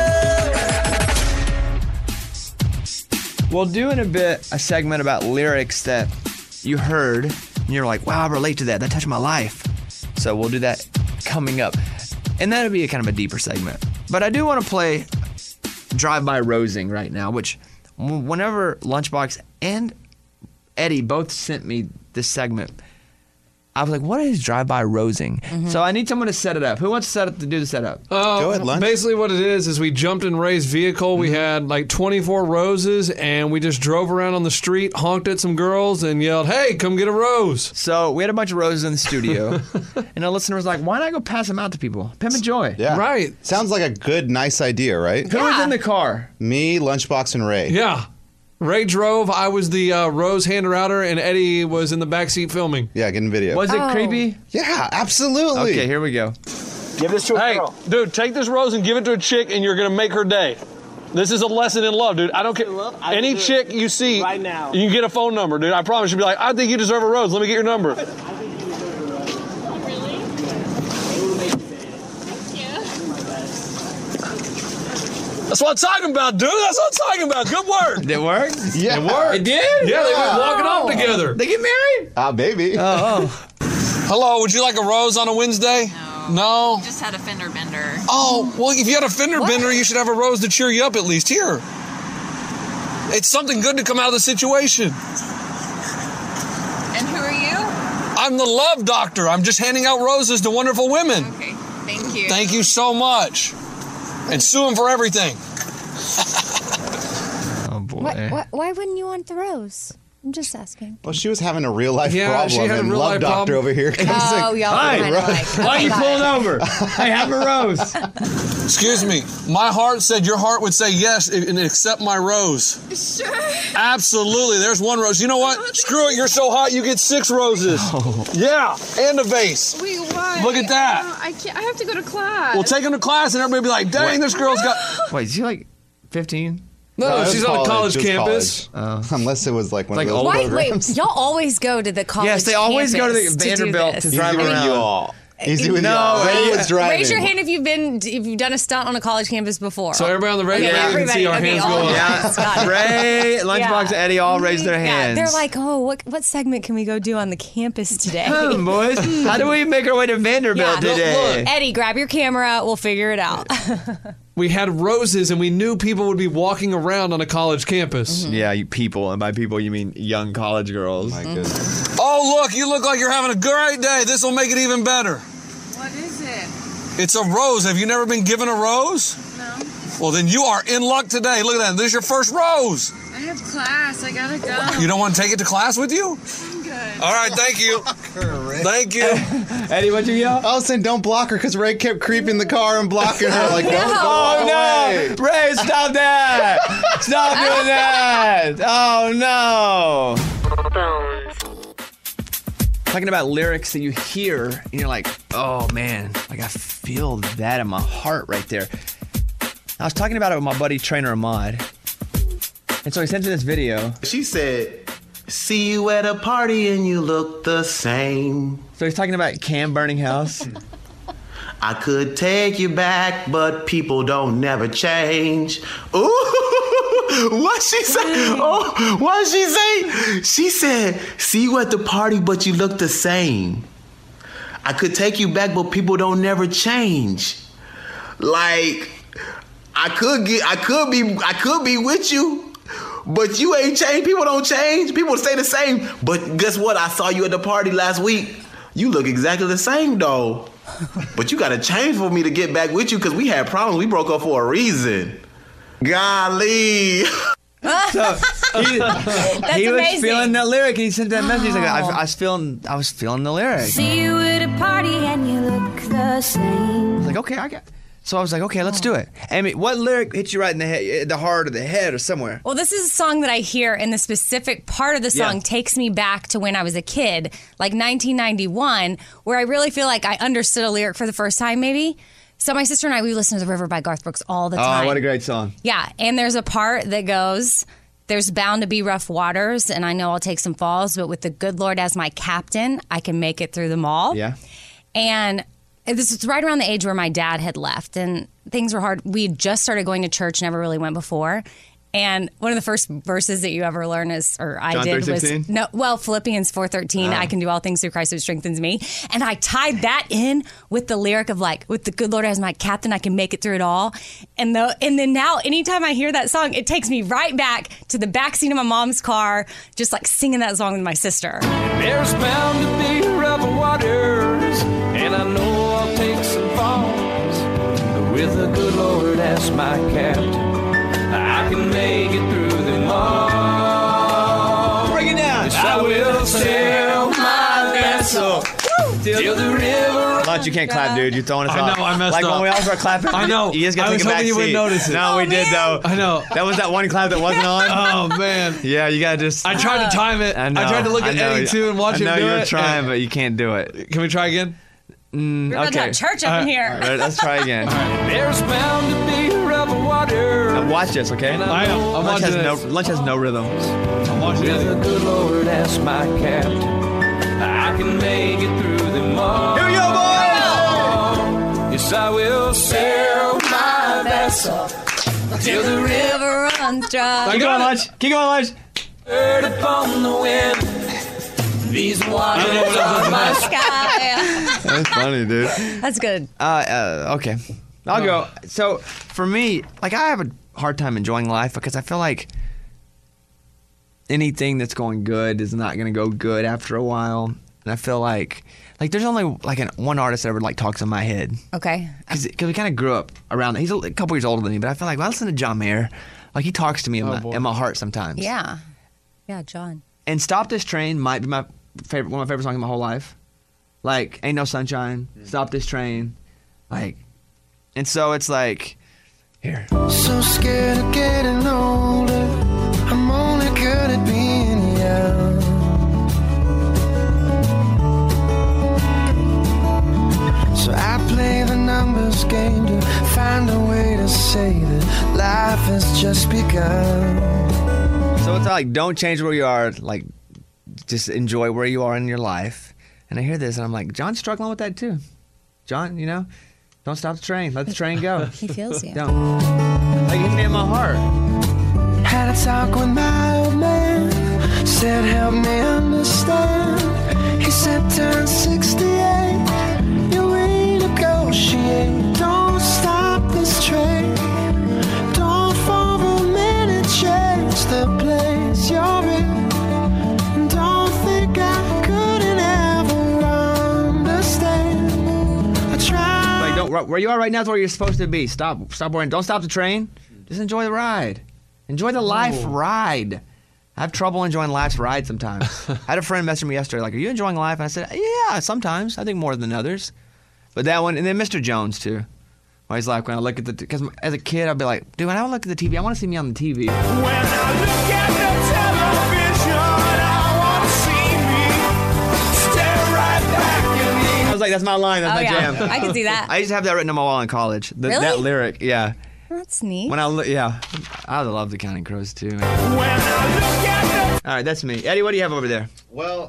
We'll do in a bit a segment about lyrics that you heard and you're like, wow, I relate to that. That touched my life. So we'll do that coming up. And that'll be a kind of a deeper segment. But I do want to play Drive-By Rosing right now, which whenever Lunchbox and Eddie both sent me this segment, I was like, what is Drive-By Rosing? Mm-hmm. So I need someone to set it up. Who wants to set up to do the setup? Uh, Go ahead, Lunch. Basically, what it is is we jumped in Ray's vehicle. We had like twenty-four roses, and we just drove around on the street, honked at some girls, and yelled, "Hey, come get a rose!" So we had a bunch of roses in the studio, and a listener was like, "Why not go pass them out to people? Pimp and Joy." Yeah. Right. Sounds like a good, nice idea, right? Who was in the car? Me, Lunchbox, and Ray. Yeah. Ray drove. I was the uh, rose hander-outer, and Eddie was in the backseat filming. Yeah, getting video. Was it Oh. creepy? Yeah, absolutely. Okay, here we go. Give this to a Hey, girl. dude, take this rose and give it to a chick, and you're going to make her day. This is a lesson in love, dude. I don't care. I Any can do chick it you see, right now. you can get a phone number, dude. I promise you'll be like, I think you deserve a rose. Let me get your number. That's what I'm talking about, dude. That's what I'm talking about. Good work. Did it work? Yeah. It worked. It did? Yeah, they've been walking off Oh. together. They get married? Ah, baby. Oh. Hello, would you like a rose on a Wednesday? No. Just had a fender bender. Oh, well, if you had a fender bender, you should have a rose to cheer you up at least. Here. It's something good to come out of the situation. And who are you? I'm the love doctor. I'm just handing out roses to wonderful women. Okay, thank you. Thank you so much. And sue them for everything. Oh, boy. Why, why, why wouldn't you want the rose? I'm just asking. Well, she was having a real life Yeah, problem, she had a and real love life doctor problem. over here comes Oh, in. y'all Hi. are kind of like. Why are you okay, pulling got it. over? Hey, have a rose. Excuse me. My heart said your heart would say yes and accept my rose. Sure. Absolutely. There's one rose. You know what? Screw it. You're so hot. You get six roses. Yeah, and a vase. Wait, why? Look at that. Uh, I can't. I have to go to class. We'll take them to class, and everybody will be like, "Dang, this girl's got." Wait, is he like fifteen? No, No, it was she's on a college just campus. college. Unless it was like one Like of those old- Why, programs. wait, y'all always go to the college Yes, they always go to the campus do Vanderbilt this. to Easy drive with around. you all. Easy with No, you all. Ray uh, was driving. Raise your hand if you've been if you've done a stunt on a college campus before. So everybody on the radio Okay, can see our everybody. hands Okay, go all up. of Yeah, us. Got it. Ray, Lunchbox, Yeah. and Eddie all raised their Yeah, hands. they're like, oh, what what segment can we go do on the campus today? Come, boys. How do we make our way to Vanderbilt Yeah. today? Eddie, grab your camera. We'll figure it out. We had roses, and we knew people would be walking around on a college campus. Yeah, you people, and by people you mean young college girls. My goodness. Oh, look, you look like you're having a great day. This will make it even better. What is it? It's a rose. Have you never been given a rose? No. Well, then you are in luck today. Look at that. This is your first rose. I have class. I gotta go. You don't want to take it to class with you? I'm good. All right, thank you. Thank you. Eddie, what'd you yell? I was saying don't block her because Ray kept creeping the car and blocking her. Like, don't go Oh away. no! Ray, stop that! Stop doing that! Oh no! Talking about lyrics that you hear and you're like, oh man, like I feel that in my heart right there. I was talking about it with my buddy Trainer Ahmad. And so he sent me this video. She said, see you at a party and you look the same. So he's talking about Cam Burning House. I could take you back, but people don't never change. Ooh, what she say? Oh, what she say? She said, see you at the party, but you look the same. I could take you back, but people don't never change. Like, I could get, I could be, I could be with you, but you ain't changed. People don't change. People stay the same. But guess what? I saw you at the party last week. You look exactly the same, though. But you gotta change for me to get back with you because we had problems. We broke up for a reason. Golly. So he, he was amazing. feeling that lyric and he sent that message. He's like, I, I was feeling, I was feeling the lyric. See you at a party and you look the same. I was like, okay, I got. So I was like, okay, let's do it. I mean, what lyric hit you right in the head, the heart or the head or somewhere? Well, this is a song that I hear, and the specific part of the song Yeah. takes me back to when I was a kid, like nineteen ninety-one, where I really feel like I understood a lyric for the first time, maybe. So my sister and I, we listen to The River by Garth Brooks all the time. Oh, what a great song. Yeah, and there's a part that goes, there's bound to be rough waters, and I know I'll take some falls, but with the good Lord as my captain, I can make it through them all. Yeah. And this was right around the age where my dad had left, and things were hard. We had just started going to church, never really went before. And one of the first verses that you ever learn is, or I John did, three was sixteen? no, well, Philippians four thirteen. Oh. I can do all things through Christ who strengthens me. And I tied that in with the lyric of like, with the good Lord as my captain, I can make it through it all. And the, and then now, anytime I hear that song, it takes me right back to the backseat of my mom's car, just like singing that song with my sister. There's bound to be rough waters, and I know I'll take some falls. But with the good Lord as my captain, I can make it through them all. Bring it down. Yes, I will sail my vessel Till the river. Lunch, you can't clap, dude. You're throwing us I off. know, I messed like up. when we all start clapping. I know. You just got I to was take a back hoping you seat. wouldn't notice it. No, Oh, we did though. I know. That was that one clap that wasn't on. Oh man. Yeah, you gotta just. I tried to time it. I know. I tried to look I at know. Eddie too and watch I him know do you're it. trying, and- but you can't do it. Can we try again? Mm, We're about to okay. have church up in here. All right, let's try again. There's bound to be rough water. Now watch this, okay? I am. I'm lunch has watching no this. lunch has no rhythm. I'm watching With it. the good Lord as my captain, I can make it through them all. Here we go, boys! Yes, I will sail my vessel till the river runs dry. Keep going, lunch. Keep going, lunch. bird upon the wind. These waters are my Sky. That's funny, dude. That's good. Uh, uh, okay. I'll go. So, for me, like, I have a hard time enjoying life because I feel like anything that's going good is not going to go good after a while. And I feel like, like, there's only, like, an, one artist that ever, like, talks in my head. Okay. Because we kind of grew up around, he's a, a couple years older than me, but I feel like, when I listen to John Mayer, like, he talks to me in, Oh, my, boy. in my heart sometimes. Yeah. Yeah, John. And Stop This Train might be my favorite, one of my favorite songs in my whole life. Like, Ain't No Sunshine, Stop This Train. Like, and so it's like, here. So scared of getting older. I'm only good at being young. So I play the numbers game to find a way to say that life has just begun. So it's like, don't change where you are. Like, just enjoy where you are in your life. And I hear this, and I'm like, John's struggling with that too. John, you know, don't stop the train. Let the train go. He feels you. Don't. Like, hit me in my heart. Had a talk with my old man. Said, help me understand. He said, turn sixty-eight. You renegotiate. Don't stop this train. Don't for a minute change the place you're in. Don't think I couldn't ever understand. I tried. Like, don't, where you are right now is where you're supposed to be. Stop. Stop worrying. Don't stop the train. Just enjoy the ride. Enjoy the life ride. I have trouble enjoying life's ride sometimes. I had a friend message me yesterday, like, are you enjoying life? And I said, yeah, sometimes. I think more than others. But that one, and then Mister Jones, too. Where he's like, when I look at the, because as a kid, I'd be like, dude, when I look at the T V, I want to see me on the T V. When I look at the television, I want to see me stare right back at me. I was like, that's my line. That's Oh, my yeah. jam. I can see that. I used to have that written on my wall in college. The, Really? That lyric, yeah. That's neat. When I look, yeah. I love the Counting Crows, too. When I look at All right, that's me. Eddie, what do you have over there? Well,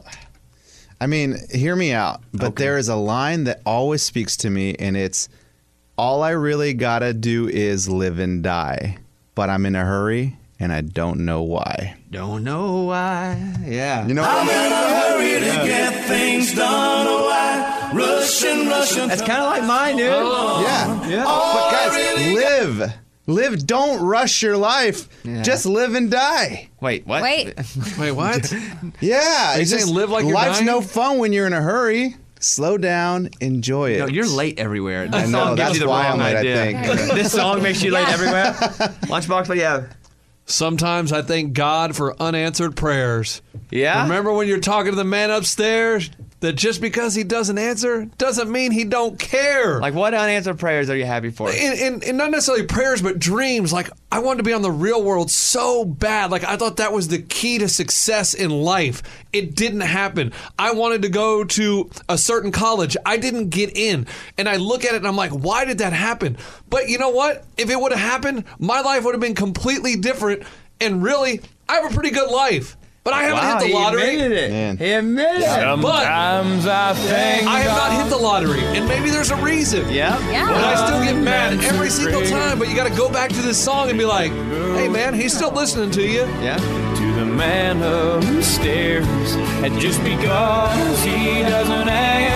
I mean, hear me out. But Okay. there is a line that always speaks to me, and it's, all I really gotta do is live and die. But I'm in a hurry, and I don't know why. Don't know why. Yeah. You know I'm what in I'm a hurry to get things done. Oh, I rush and rush and That's kind of like mine, dude. Yeah. Yeah. But guys, live. Live. Don't rush your life. Yeah. Just live and die. Wait, what? Wait. Wait, what? Yeah. Are you it's saying just- live like you're life's dying? no fun when you're in a hurry. Slow down. Enjoy it. No, you're late everywhere. This I know, song gives that's you the why wrong I'm late, I idea. think. This song makes you late everywhere. Lunchbox, what do you have? Sometimes I thank God for unanswered prayers. Yeah? Remember when you're talking to the man upstairs that just because he doesn't answer doesn't mean he don't care. Like, what unanswered prayers are you happy for? And, and, and not necessarily prayers, but dreams. Like, I wanted to be on the real world so bad. Like, I thought that was the key to success in life. It didn't happen. I wanted to go to a certain college. I didn't get in. And I look at it and I'm like, why did that happen? But you know what? If it would have happened, my life would have been completely different. And really, I have a pretty good life. But I haven't Wow, hit the lottery. He admitted it. Man. He admitted it. Sometimes I think I have not hit the lottery, and maybe there's a reason. Yeah. Yeah. But I still get mad every single time. But you got to go back to this song and be like, "Hey, man, he's still listening to you." Yeah. to the man upstairs. And just because he doesn't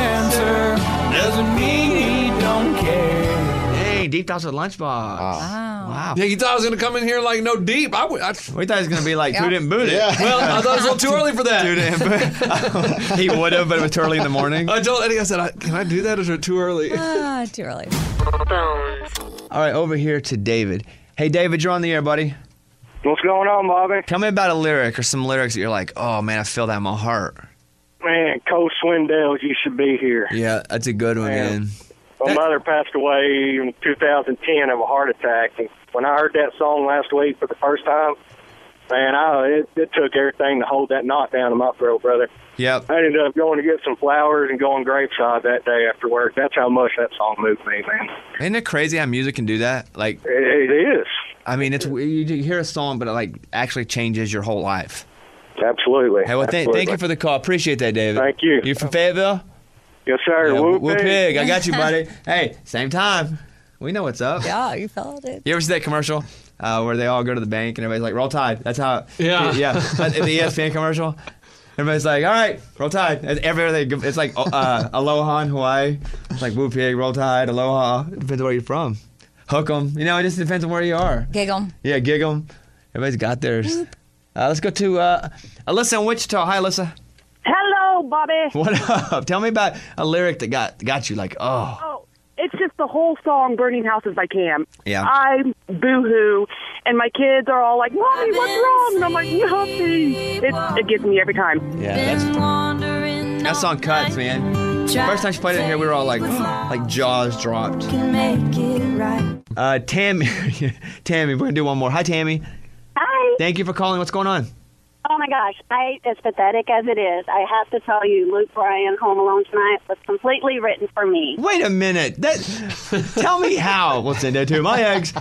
answer doesn't mean he don't care. Hey, Deep Thoughts with Lunchbox. Wow. Wow. Yeah, you thought I was going to come in here like no deep. I, would- I, We thought he was going to be like, Yeah. Toot It and Boot It. Yeah. well, I thought it was a little too early for that. Toot It and Boot It. He would have, but it was too early in the morning. I told Eddie, I said, I, "Can I do that? Or is it too early?" Ah, too early. All right, over here to David. Hey, David, you're on the air, buddy. What's going on, Bobby? Tell me about a lyric or some lyrics that you're like, oh, man, I feel that in my heart. Man, Cole Swindell's You Should Be Here. Yeah, that's a good one, man. My mother passed away in two thousand ten of a heart attack. And when I heard that song last week for the first time, man, I, it, it took everything to hold that knot down in my throat, brother. Yep. I ended up going to get some flowers and going graveside that day after work. That's how much that song moved me, man. Isn't it crazy how music can do that? Like It, it is. I mean, it's you hear a song, but it like actually changes your whole life. Absolutely. Hey, well, th- Absolutely. thank you for the call. Appreciate that, David. Thank you. You from Fayetteville? Yes, sir. Yeah, Whoop whoop pig. pig. I got you, buddy. Hey, same time. We know what's up. Yeah, you felt it. You ever see that commercial uh, where they all go to the bank and everybody's like, roll tide? That's how. Yeah. Yeah. The E S P N commercial. Everybody's like, all right, roll tide. And everywhere they go, it's like uh, aloha in Hawaii. It's like whoop pig, roll tide, aloha. It depends on where you're from. Hook 'em. You know, it just depends on where you are. Giggle. Yeah, gig 'em. Everybody's got theirs. Uh, let's go to uh, Alyssa in Wichita. Hi, Alyssa. Hello, Bobby. What up? Tell me about a lyric that got got you like, oh. Oh, it's just the whole song, Burning Houses by Cam. Yeah. I boo-hoo, and my kids are all like, Mommy, what's wrong? And I'm like, nothing. It, it gets me every time. Yeah, that's, that song cuts, man. First time she played it here, we were all like, like jaws dropped. Uh, Tammy, Tammy, we're gonna do one more. Hi, Tammy. Hi. Thank you for calling. What's going on? Oh my gosh, I as pathetic as it is, I have to tell you, Luke Bryan, Home Alone Tonight was completely written for me. Wait a minute. That tell me how. We'll send it to my ex.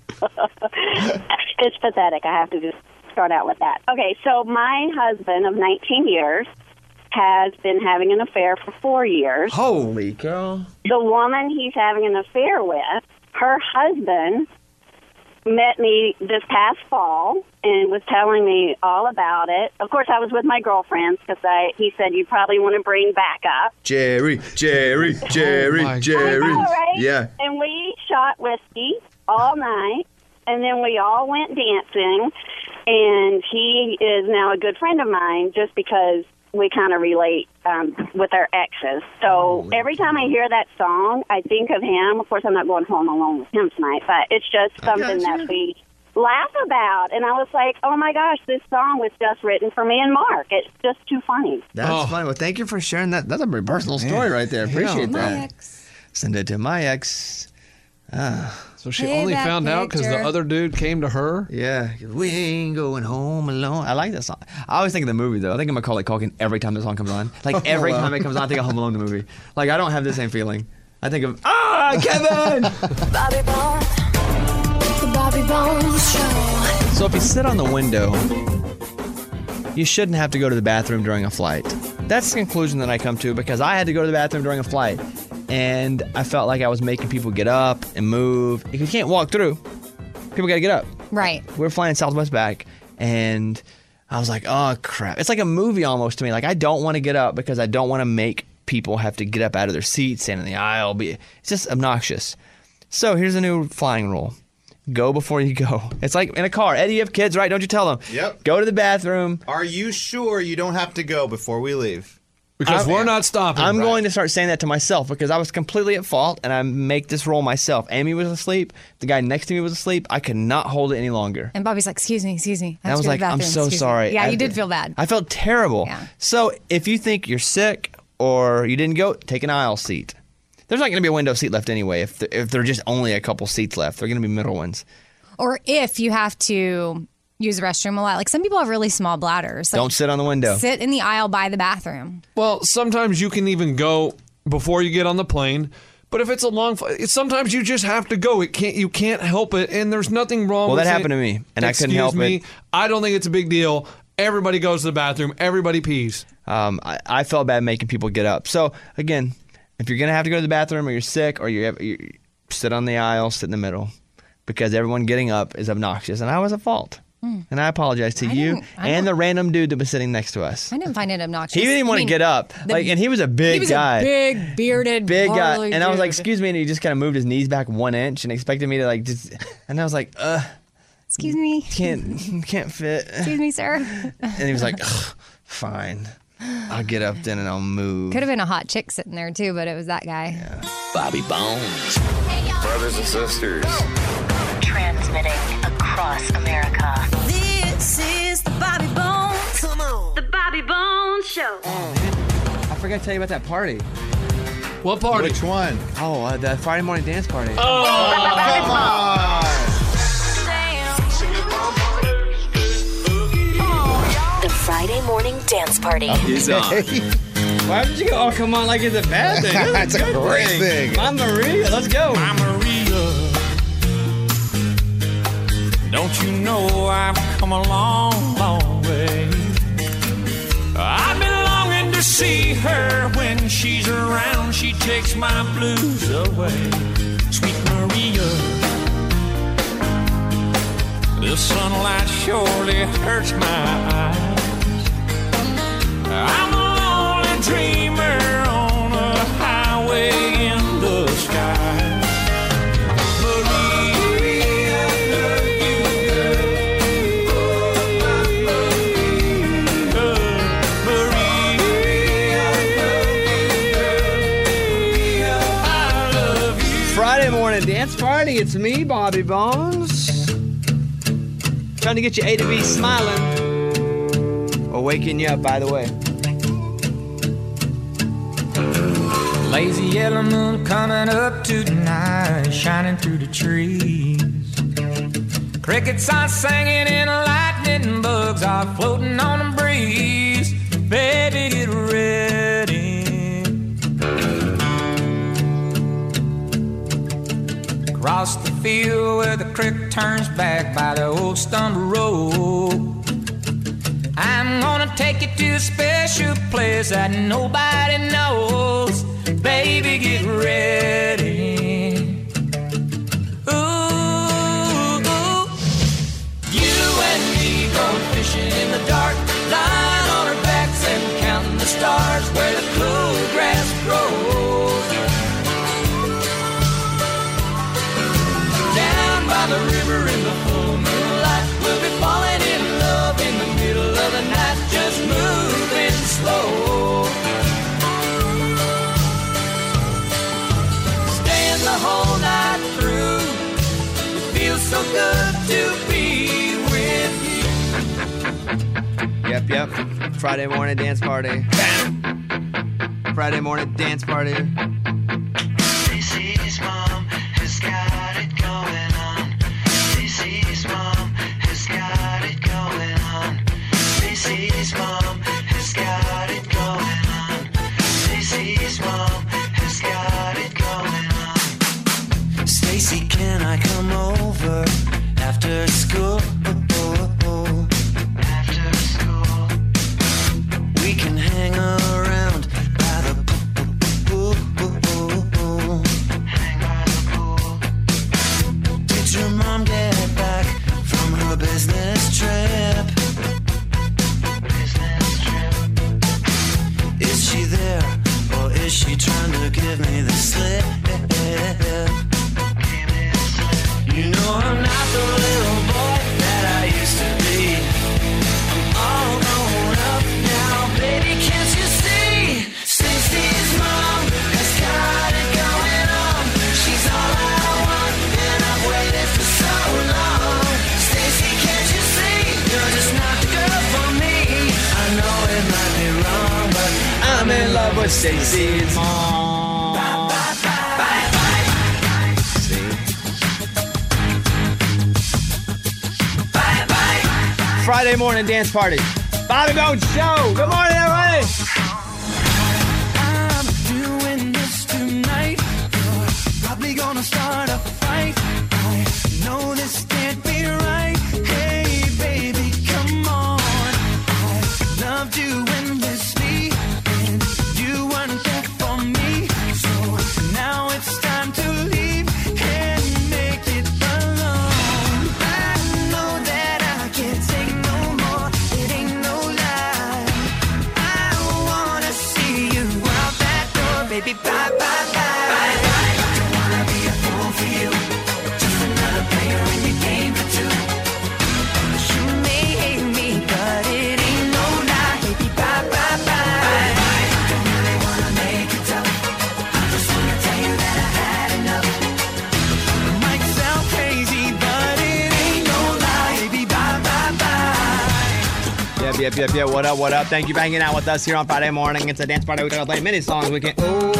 It's pathetic. I have to just start out with that. Okay, so my husband of nineteen years has been having an affair for four years. Holy cow. The woman he's having an affair with, her husband met me this past fall and was telling me all about it. Of course, I was with my girlfriends because I he said you probably want to bring back up. Jerry, Jerry, Jerry, Oh Jerry. I know, right? Yeah. And we shot whiskey all night, and then we all went dancing, and he is now a good friend of mine just because we kind of relate um, with our exes. So every time I hear that song, I think of him. Of course, I'm not going home alone with him tonight, but it's just something that we laugh about. And I was like, oh, my gosh, this song was just written for me and Mark. It's just too funny. That's funny. Well, thank you for sharing that. That's a very personal story right there. Appreciate My that. ex. Send it to my ex. Ah. So she Hey, only that found out because the picture. other dude came to her? Yeah. We ain't going home alone. I like that song. I always think of the movie, though. I think of Macaulay Culkin every time the song comes on. Like, every wow. time it comes on, I think of Home Alone, the movie. Like, I don't have the same feeling. I think of, ah, Kevin! Bobby Bones. The Bobby Bones Show. So if you sit on the window, you shouldn't have to go to the bathroom during a flight. That's the conclusion that I come to because I had to go to the bathroom during a flight. And I felt like I was making people get up and move. If you can't walk through, people got to get up. Right. We were flying Southwest back, and I was like, oh, crap. It's like a movie almost to me. Like, I don't want to get up because I don't want to make people have to get up out of their seats, stand in the aisle. Be, it's just obnoxious. So here's a new flying rule. Go before you go. It's like in a car. Eddie, you have kids, right? Don't you tell them. Yep. Go to the bathroom. Are you sure you don't have to go before we leave? Because I'm- we're not stopping. I'm Right. going to start saying that to myself because I was completely at fault and I make this role myself. Amy was asleep. The guy next to me was asleep. I could not hold it any longer. And Bobby's like, excuse me, excuse me. I I, have was to go like, to the I'm bathroom, so excuse me." sorry. Yeah, I- you did feel bad. I felt terrible. Yeah. So if you think you're sick or you didn't go, take an aisle seat. There's not going to be a window seat left anyway. If there, if there are just only a couple seats left, they're going to be middle ones. Or if you have to use the restroom a lot. Like some people have really small bladders. Like, Don't sit on the window. sit in the aisle by the bathroom. Well, sometimes you can even go before you get on the plane. But if it's a long flight, sometimes you just have to go. It can't. You can't help it, and there's nothing wrong. Well, with that it. happened to me, and I couldn't Excuse help me, it. I don't think it's a big deal. Everybody goes to the bathroom. Everybody pees. Um, I, I felt bad making people get up. So again, if you're gonna have to go to the bathroom, or you're sick, or you you sit on the aisle, sit in the middle, because everyone getting up is obnoxious, and I was at fault. Hmm. And I apologize to I you didn't- I and don't- the random dude that was sitting next to us. I didn't find it obnoxious. He didn't want I mean, to get up, the- like, and he was a big he was guy, a big bearded, big guy. burly And I was like, dude. "Excuse me," and he just kind of moved his knees back one inch and expected me to like just. And I was like, "Uh, Excuse me. can't can't fit." Excuse me, sir. And he was like, "Ugh, "Fine, I'll get up then and I'll move." Could have been a hot chick sitting there too, but it was that guy. Bobby Bones. Brothers and sisters. Transmitting across America. This is the Bobby Bones. Come on. The Bobby Bones Show. forgot to tell you about that party. What party? Which one? Oh, uh, the Friday morning dance party. Oh, come on. The Friday morning dance party. Is on. Why would you go, oh, come on, like it's a bad thing? That's a great thing. thing. Mama Maria, let's go. Mama Maria, don't you know I've come a long, long way? I've been longing to see her. When she's around, she takes my blues away. Sweet Maria, the sunlight surely hurts my eyes. I'm a lonely dreamer on a highway in the sky. Maria, I love you, Maria, I love you. Friday morning dance party. It's me, Bobby Bones. Trying to get you A to B smiling. Or waking you up, by the way. Lazy yellow moon coming up tonight, shining through the trees. Crickets are singing and lightning bugs are floating on the breeze. Baby, get ready. Across the field where the creek turns back by the old stumble road, I'm gonna take you to a special place that nobody knows. Baby, get ready. Ooh, ooh. You and me go fishing in the dark, lying on our backs and counting the stars where the cool grass grows. Down by the river in the full moonlight, we'll be falling in love in the middle of the night, just moving slow. Staying the whole night through, it feels so good to be with you. Yep, yep. Friday morning dance party. Friday morning dance party. Stacey's mom has got it going on. Stacey's mom has got it going on. Stacey's mom has got it going on. Stacey's mom has got it going on. Stacey, can I come over after school? After school, we can hang around by the pool. Hang by the pool. Did your mom get back from her business trip? Business trip. Is she there, or is she trying to give me the slip? You know I'm not the little boy that I used to be. I'm all grown up now, baby, can't you see? Stacey's mom has got it going on. She's all I want, and I've waited for so long. Stacey, can't you see? You're just not the girl for me. I know it might be wrong, but I'm in love with Stacey's mom. Friday morning dance party. Bobby Bones Show. Good morning, everybody. I'm doing this tonight. You're probably gonna start a fight. I know this can't be right. Hey, baby, come on. I loved you endlessly, and you weren't there for me. So now it's time to leave and make it alone. I know that I can't take no more. It ain't no lie. I wanna see you out that door, baby. Bye, bye, bye. Bye, bye. Don't wanna be a fool for you. Just another player in your game for two. You may hate me, but it ain't no lie, baby. Bye, bye, bye. Bye, bye. Don't really wanna make it tough. I just wanna tell you that I had enough. It might sound crazy, but it ain't no lie, baby. Bye, bye, bye. Yep, yep, yep, yep, yep. What up, what up? Thank you for hanging out with us here on Friday morning. It's a dance party. We're going to play many songs. We can. Oh.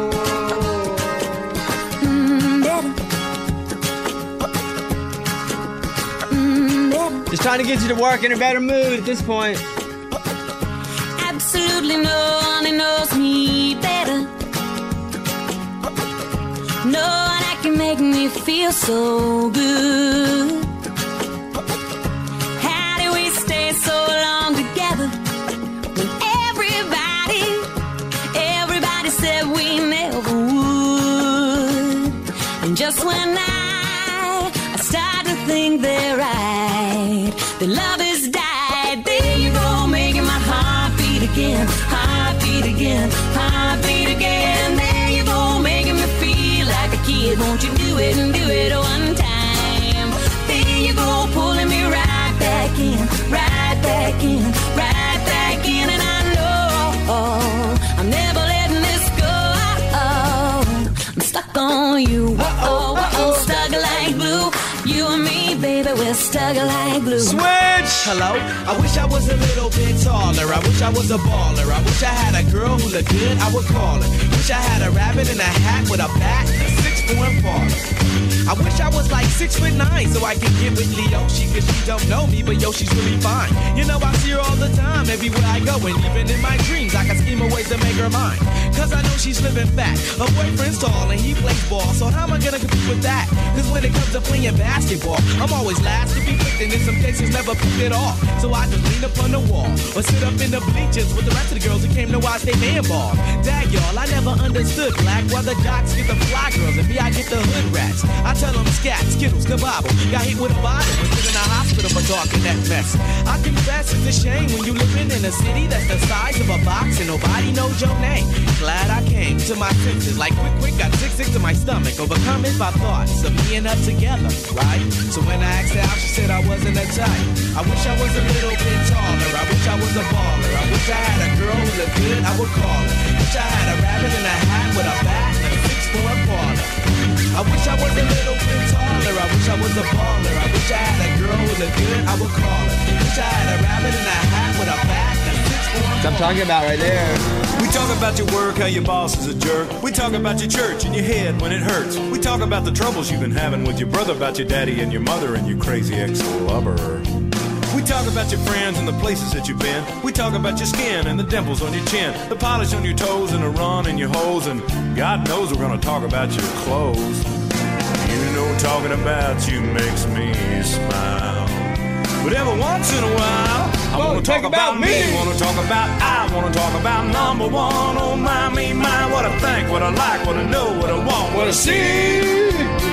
Just trying to get you to work in a better mood at this point. Absolutely no one knows me better. No one that can make me feel so good. How do we stay so long together when everybody, everybody said we never would? And just when I, I start to think they're right, the love has died. There you go, making my heart beat again, heart beat again, heart beat again. There you go, making me feel like a kid. Won't you do it and do it one time? There you go, pulling me right back in, right back in, right back in. And I know I'm never letting this go. I'm stuck on you. Whoa, whoa, stuck like glue. You and me, baby, we're stuck like glue. Switch! Hello? I wish I was a little bit taller. I wish I was a baller. I wish I had a girl who looked good, I would call her. Wish I had a rabbit in a hat with a bat and a six-foot baller. I wish I was like six foot nine so I could get with Leoshi, cause she don't know me, but yo, she's really fine. You know, I see her all the time, everywhere I go, and even in my dreams, I can scheme a way to make her mine. Cause I know she's living fat. Her boyfriend's tall and he plays ball, so how am I gonna compete with that? Cause when it comes to playing basketball, I'm always last to be picked, and in some cases never picked at all. So I just lean up on the wall, or sit up in the bleachers with the rest of the girls who came to watch they man ball. Dag y'all, I never understood black, why the jocks get the fly girls, and me I get the hood rats. I tell them scat, skittles, kabobble, got hit with a bottle, was in a hospital for talking that mess. I confess it's a shame when you living in a city that's the size of a box and nobody knows your name. Glad I came to my senses, like quick, quick, got sick, sick to my stomach, overcome it by thoughts of me and her together, right? So when I asked her out, she said I wasn't a type. I wish I was a little bit taller, I wish I was a baller, I wish I had a girl who looked good, I would call her. Wish I had a rabbit in a hat with a bat and a six-foot baller. I wish I was a little bit taller, I wish I was a baller, I wish I had a girl who looked good, I would call her. Wish I had a rabbit in a hat with a bat and a six-foot baller. That's what I'm talking about right there. We talk about your work, how your boss is a jerk. We talk about your church and your head when it hurts. We talk about the troubles you've been having with your brother, about your daddy and your mother and your crazy ex-lover. We talk about your friends and the places that you've been. We talk about your skin and the dimples on your chin, the polish on your toes and the run in your hose. And God knows we're gonna talk about your clothes. You know talking about you makes me smile. But every once in a while, I wanna talk about me. Wanna talk about I wanna talk about number one. Oh my, me, my, what I think, what I like, what I know, what I want, what I see.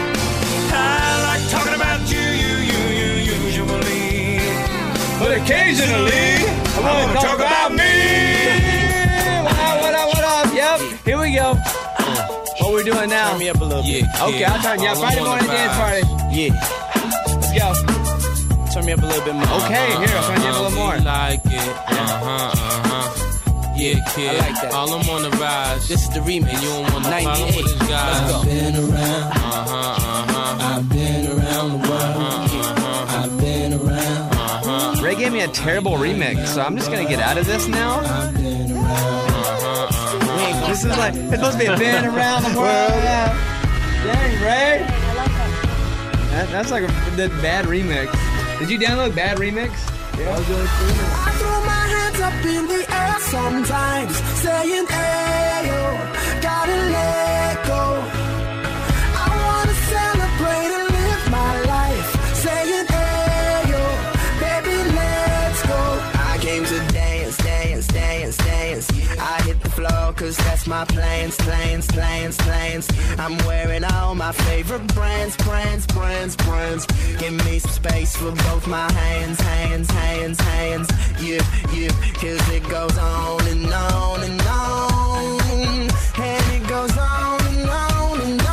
I like talking about you, you, you, you, usually. But occasionally, I wanna talk about me. What up, what up, what up? Yep, here we go. What we doing now? Turn me up a little bit. Okay, yeah. I'll turn you up. Friday morning dance party. Yeah. Let's go. Turn me up a little bit more. Okay, here, I'll turn you up a little more. Like it. Uh-huh, uh-huh. Yeah, kid. I like that. All I'm on the rise. This is the remix. And you don't want to follow ninety-eight. with this guy. Let's go. I've been around. Uh-huh, uh-huh. I've been around the world. Uh-huh. I've been around. Uh-huh. Ray gave me a terrible remix, so I'm just gonna get out of this now. I've been around. Uh-huh. This is like, it's supposed to be a been around the world. Dang, Ray. That, that's like a the bad remix. Did you download bad remix? Yeah. I throw my hands up in the air sometimes, saying, ayo, gotta let go. I wanna celebrate and live my life, saying, ayo, baby, let's go. I came to dance, dance, dance, dance. I hit the floor cause that's my plans, plans, plans, plans. I'm wearing all my favorite brands, brands, brands, brands. Give me some space for both my hands, hands, hands, hands. Yeah, yeah, cause it goes on and on and on. And it goes on and on and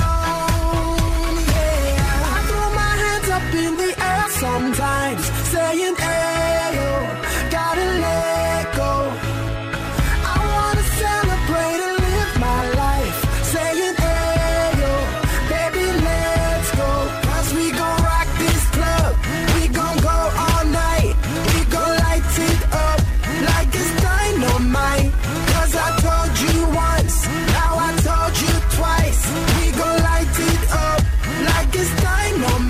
on. Yeah, I throw my hands up in the air sometimes, saying, ayo, gotta let go. Celebrate and live my life, saying, ayo, baby, let's go. Cause we gon' rock this club, we gon' go all night, we gon' light it up.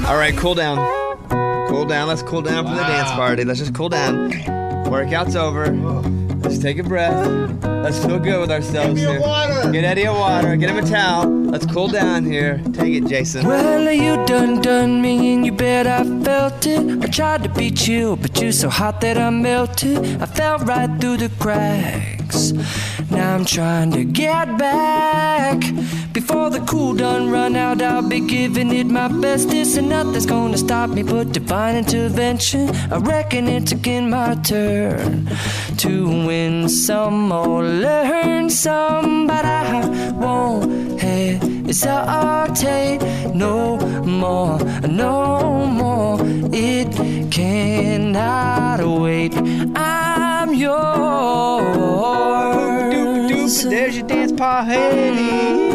All right, cool down. Cool down. Let's cool down for the dance party. Let's just cool down. Workout's over. Let's take a breath. Let's feel good with ourselves here. Get Eddie a water. Get him a towel. Let's cool down here. Take it, Jason. Well, you done done me in your bed, I felt it. I tried to be chill, but you're so hot that I melted. I fell right through the cracks. Now I'm trying to get back. Before the cool done run out, I'll be giving it my bestest, and nothing's gonna stop me but divine intervention. I reckon it's again my turn to win some or learn some, but I won't hesitate no more, no more. It cannot wait. I'm yours. Doop, doop, there's your dance party.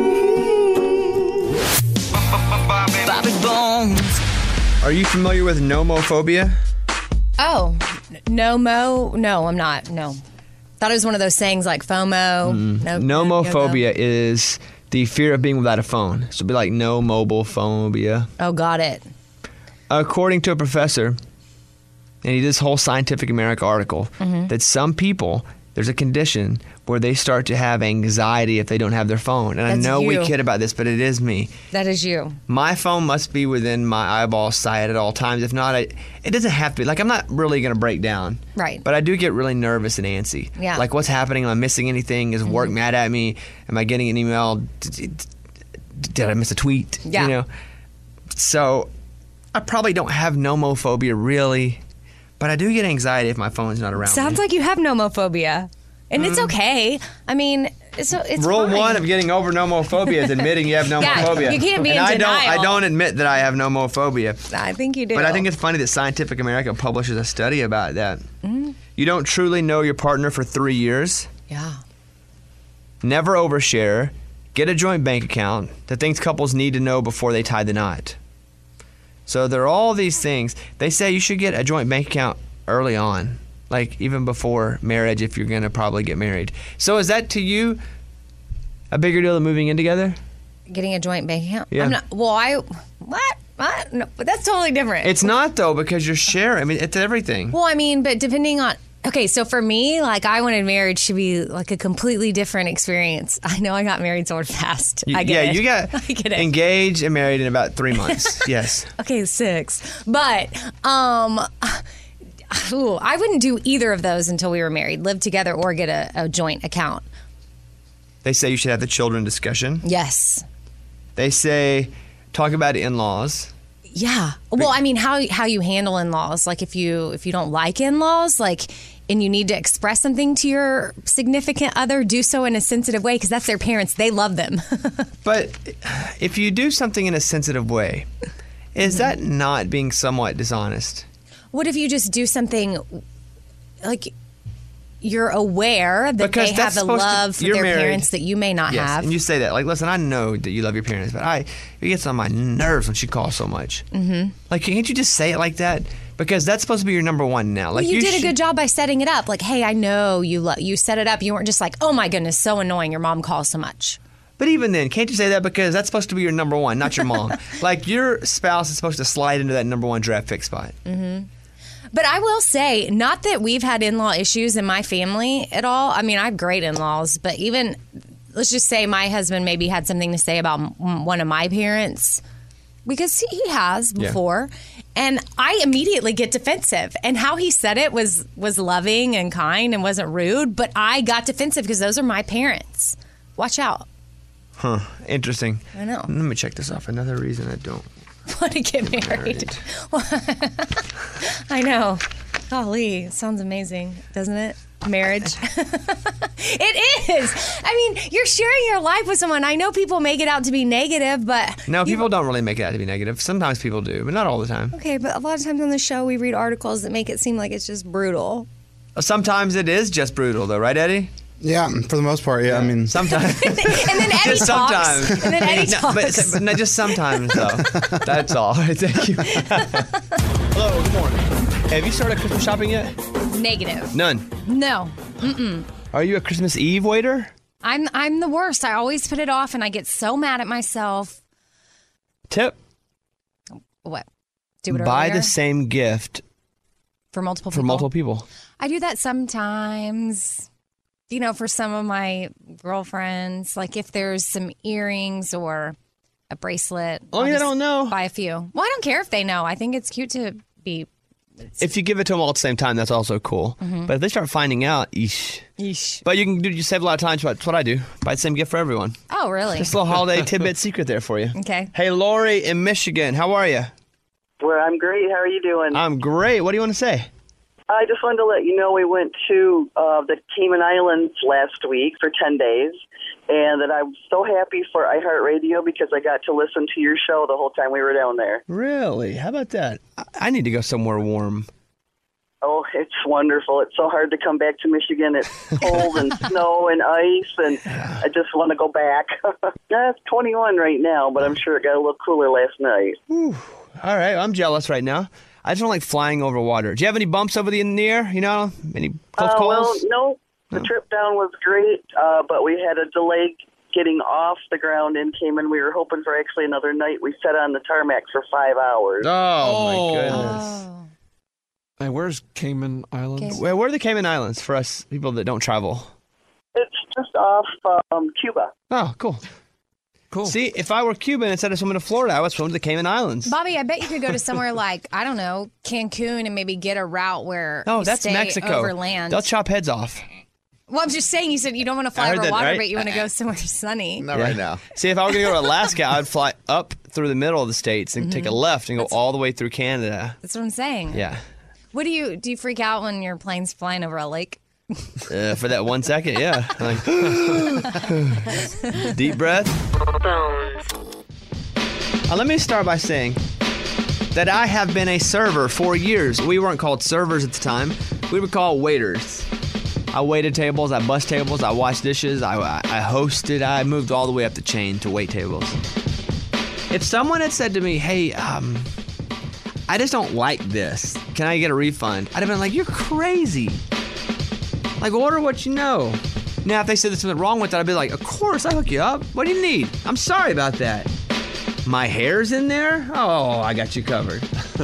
Bobby Bones. Are you familiar with nomophobia? Oh, no mo? No, I'm not. No. Thought it was one of those sayings like FOMO. Mm. No, Nomophobia is the fear of being without a phone. So it'd be like no mobile phobia. Oh, got it. According to a professor, and he did this whole Scientific American article, Mhm. that some people, there's a condition where they start to have anxiety if they don't have their phone. And That's I know you. we kid about this, but it is me. That is you. My phone must be within my eyeball sight at all times. If not, I, it doesn't have to be. Like, I'm not really going to break down. Right. But I do get really nervous and antsy. Yeah. Like, what's happening? Am I missing anything? Is work mad at me? Am I getting an email? Did, did I miss a tweet? Yeah. You know? So, I probably don't have nomophobia, really. But I do get anxiety if my phone's not around Sounds me. like you have nomophobia. And it's okay. I mean, it's it's Rule fine. one of getting over nomophobia is admitting you have Yeah, nomophobia. you can't be and in I don't. I denial. don't admit that I have nomophobia. I think you do. But I think it's funny that Scientific American publishes a study about that. Mm. You don't truly know your partner for three years. Yeah. Never overshare. Get a joint bank account. The things couples need to know before they tie the knot. So there are all these things. They say you should get a joint bank account early on. Like, even before marriage, if you're going to probably get married. So is that to you a bigger deal than moving in together? Getting a joint bank account? Yeah. I'm not, well, I, what? What? No, but that's totally different. It's not, though, because you're sharing. I mean, it's everything. Well, I mean, but depending on, okay, so for me, like, I wanted marriage to be like a completely different experience. I know I got married sort of fast. You- I get yeah, it. you got I get it. engaged and married in about three months. Yes. Okay, six. But, um... Ooh, I wouldn't do either of those until we were married. Live together or get a, a joint account. They say you should have the children discussion. Yes. They say talk about in-laws. Yeah. Well, I mean, how how you handle in-laws. Like if you if you don't like in-laws, like, and you need to express something to your significant other, do so in a sensitive way because that's their parents. They love them. But if you do something in a sensitive way, is that not being somewhat dishonest? What if you just do something like you're aware that Because they that's have a supposed to- love for you're their married. parents that you may not Yes, have? and you say that. Like, listen, I know that you love your parents, but I it gets on my nerves when she calls so much. Mm-hmm. Like, can't you just say it like that? Because that's supposed to be your number one now. Like, Well, you, did should- a good job by setting it up. Like, hey, I know you lo- you set it up. You weren't just like, oh my goodness, so annoying. Your mom calls so much. But even then, can't you say that because that's supposed to be your number one, not your mom? Like, your spouse is supposed to slide into that number one draft pick spot. Mm-hmm. But I will say, not that we've had in-law issues in my family at all. I mean, I have great in-laws, but even, let's just say my husband maybe had something to say about m- one of my parents, because he he has Yeah. before, and I immediately get defensive. And how he said it was was loving and kind and wasn't rude, but I got defensive because those are my parents. Watch out. Huh. Interesting. I know. Let me check this off. Another reason I don't. Want to get married. I know. Golly, sounds amazing, doesn't it? Marriage. It is. I mean, you're sharing your life with someone. I know people make it out to be negative, but No, people don't really make it out to be negative. Sometimes people do, but not all the time. okay, but a lot of times on the show we read articles that make it seem like it's just brutal. Sometimes it is just brutal, though, right, Eddie? Yeah, for the most part, yeah. I mean, sometimes. And then Eddie just talks. sometimes. And then Eddie No, talks. but, but no, just sometimes, though. That's all. Thank you. Hello, good morning. Have you started Christmas shopping yet? Negative. None. No. Mm-mm. Are you a Christmas Eve waiter? I'm I'm the worst. I always put it off, and I get so mad at myself. Tip. What? do it buy earlier the same gift for multiple for people. multiple people. I do that sometimes. You know, for some of my girlfriends, like if there's some earrings or a bracelet. Oh, I'll yeah, I just don't know. Buy a few. Well, I don't care if they know. I think it's cute to be. If you give it to them all at the same time, that's also cool. Mhm. But if they start finding out, eesh. Yeesh. But you can do, you save a lot of time. That's what I do. Buy the same gift for everyone. Oh, really? Just a little holiday tidbit secret there for you. Okay. Hey, Lori in Michigan, how are you? Well, I'm great. How are you doing? I'm great. What do you want to say? I just wanted to let you know we went to uh, the Cayman Islands last week for ten days, and that I'm so happy for iHeartRadio because I got to listen to your show the whole time we were down there. Really? How about that? I, I need to go somewhere warm. Oh, it's wonderful. It's so hard to come back to Michigan. It's cold and snow and ice, and I just want to go back. Yeah, it's twenty-one right now, but I'm sure it got a little cooler last night. Whew. All right, I'm jealous right now. I just don't like flying over water. Do you have any bumps over the in the air? You know, any close Uh, well, calls? no, the trip down was great, uh, but we had a delay getting off the ground in Cayman. We were hoping for actually another night. We sat on the tarmac for five hours. Oh, my goodness. Hey, where's Cayman Islands? Where, where are the Cayman Islands for us people that don't travel? It's just off um, Cuba. Oh, cool. Cool. See, if I were Cuban, instead of swimming to Florida, I would swim to the Cayman Islands. Bobby, I bet you could go to somewhere like, I don't know, Cancun and maybe get a route where No, you that's stay Mexico. overland. They'll chop heads off. Well, I'm just saying, you said you don't want to I fly heard over that, water, right? but you want to go somewhere sunny. Yeah. See, if I were going to go to Alaska, I would fly up through the middle of the states and take a left and go all the way through Canada. That's what I'm saying. Yeah. What do you, do you freak out when your plane's flying over a lake? Uh, for that one second, yeah. Like, deep breath. Uh, let me start by saying that I have been a server for years. We weren't called servers at the time. We were called waiters. I waited tables, I bussed tables, I washed dishes, I, I, I hosted, I moved all the way up the chain to wait tables. If someone had said to me, hey, um, I just don't like this, can I get a refund? I'd have been like, you're crazy. Like, order what you know. Now, if they said there's something wrong with it, I'd be like, of course, I'll hook you up. What do you need? I'm sorry about that. My hair's in there? Oh, I got you covered.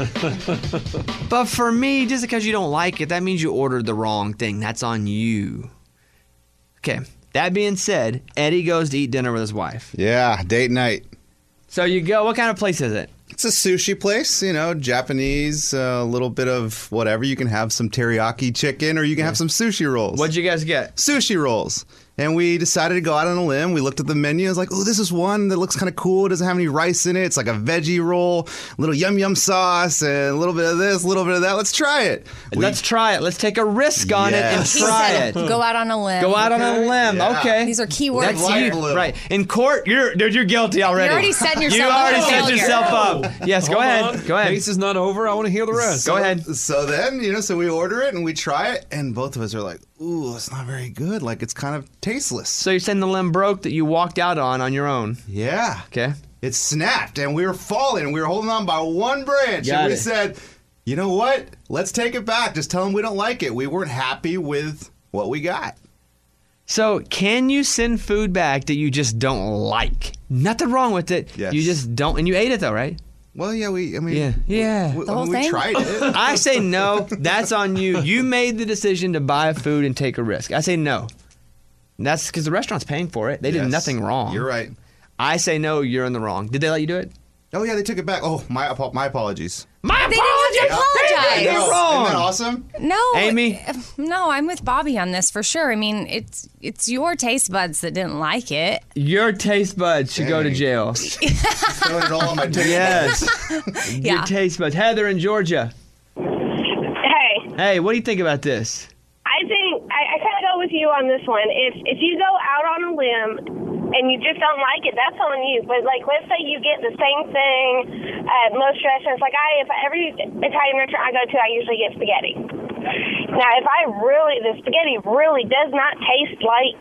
But for me, just because you don't like it, that means you ordered the wrong thing. That's on you. Okay, that being said, Eddie goes to eat dinner with his wife. Yeah, date night. So you go, what kind of place is it? It's a sushi place, you know, Japanese, a uh, little bit of whatever. You can have some teriyaki chicken or you can have some sushi rolls. What'd you guys get? Sushi rolls. And we decided to go out on a limb. We looked at the menu. I was like, oh, this is one that looks kind of cool. It doesn't have any rice in it. It's like a veggie roll, a little yum yum sauce, and a little bit of this, a little bit of that. Let's try it. We, Let's try it. Let's take a risk on Yes. it and try it. Go out on a limb. Go out on a limb. Yeah. Okay. These are key words. That's here. you. Right. In court, you're dude, you're guilty already. You're already setting yourself You up already for set failure. yourself up. Yes, go Hold ahead. on. Go ahead. Case is not over. I want to hear the rest. Go ahead. So then, you know, so we order it and we try it, and both of us are like, ooh, it's not very good. Like, it's kind of tasteless. So you're saying the limb broke that you walked out on on your own? Yeah. Okay. It snapped, and we were falling, and we were holding on by one branch. Got and we it. said, you know what? Let's take it back. Just tell them we don't like it. We weren't happy with what we got. So can you send food back that you just don't like? Nothing wrong with it. Yes. You just don't, and you ate it though, right? Well, yeah, we, I mean, Yeah. Yeah. we, The I whole mean, we thing? tried it. I say no. That's on you. You made the decision to buy food and take a risk. I say no. And that's because the restaurant's paying for it. They did Yes. nothing wrong. You're right. I say no. You're in the wrong. Did they let you do it? Oh, yeah, they took it back. Oh, my apo- my apologies. My They didn't have to apologize. You're wrong. Isn't that awesome? No, Amy? No, I'm with Bobby on this for sure. I mean, it's it's your taste buds that didn't like it. Your taste buds should go to Dang. jail. Throwing it all on my table. Yes. Yeah. Your taste buds. Heather in Georgia. Hey, Hey, what do you think about this? I think I, I kind of go with you on this one. If if you go out on a limb and you just don't like it, that's on you. But like, let's say you get the same thing at most restaurants. Like I, if every Italian restaurant I go to, I usually get spaghetti. Now, if I really, the spaghetti really does not taste like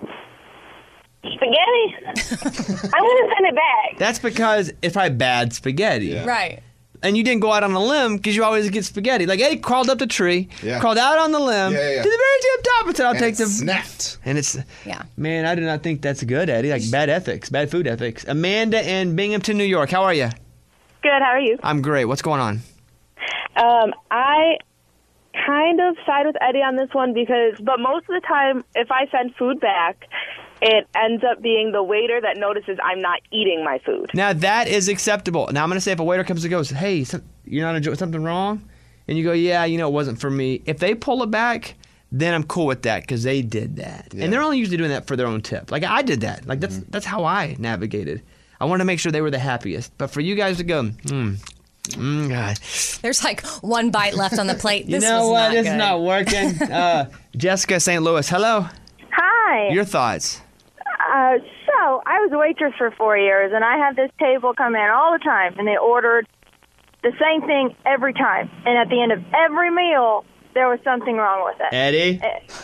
spaghetti, I'm gonna send it back. That's because if I bad spaghetti. Right. And you didn't go out on a limb because you always get spaghetti. Like Eddie crawled up the tree, Yeah. crawled out on the limb, Yeah, yeah, yeah. to the very tip top and said, I'll And take it the... snapped. And it's... Yeah. Man, I do not think that's good, Eddie. Like bad ethics, bad food ethics. Amanda in Binghamton, New York. How are you? Good. How are you? I'm great. What's going on? Um, I kind of side with Eddie on this one because, but most of the time, if I send food back, it ends up being the waiter that notices I'm not eating my food. Now, that is acceptable. Now, I'm going to say if a waiter comes and goes, hey, some, you're not enjoying something wrong? And you go, yeah, you know, it wasn't for me. If they pull it back, then I'm cool with that because they did that. Yeah. And they're only usually doing that for their own tip. Like, I did that. Like, that's mm-hmm. that's how I navigated. I wanted to make sure they were the happiest. But for you guys to go, hmm. Mm, God. There's like one bite left on the plate. This you know was what? Not it's good. not working. uh, Jessica, Saint Louis. Hello. Hi. Your thoughts? Uh, so, I was a waitress for four years, and I had this table come in all the time, and they ordered the same thing every time. And at the end of every meal, there was something wrong with it. Eddie?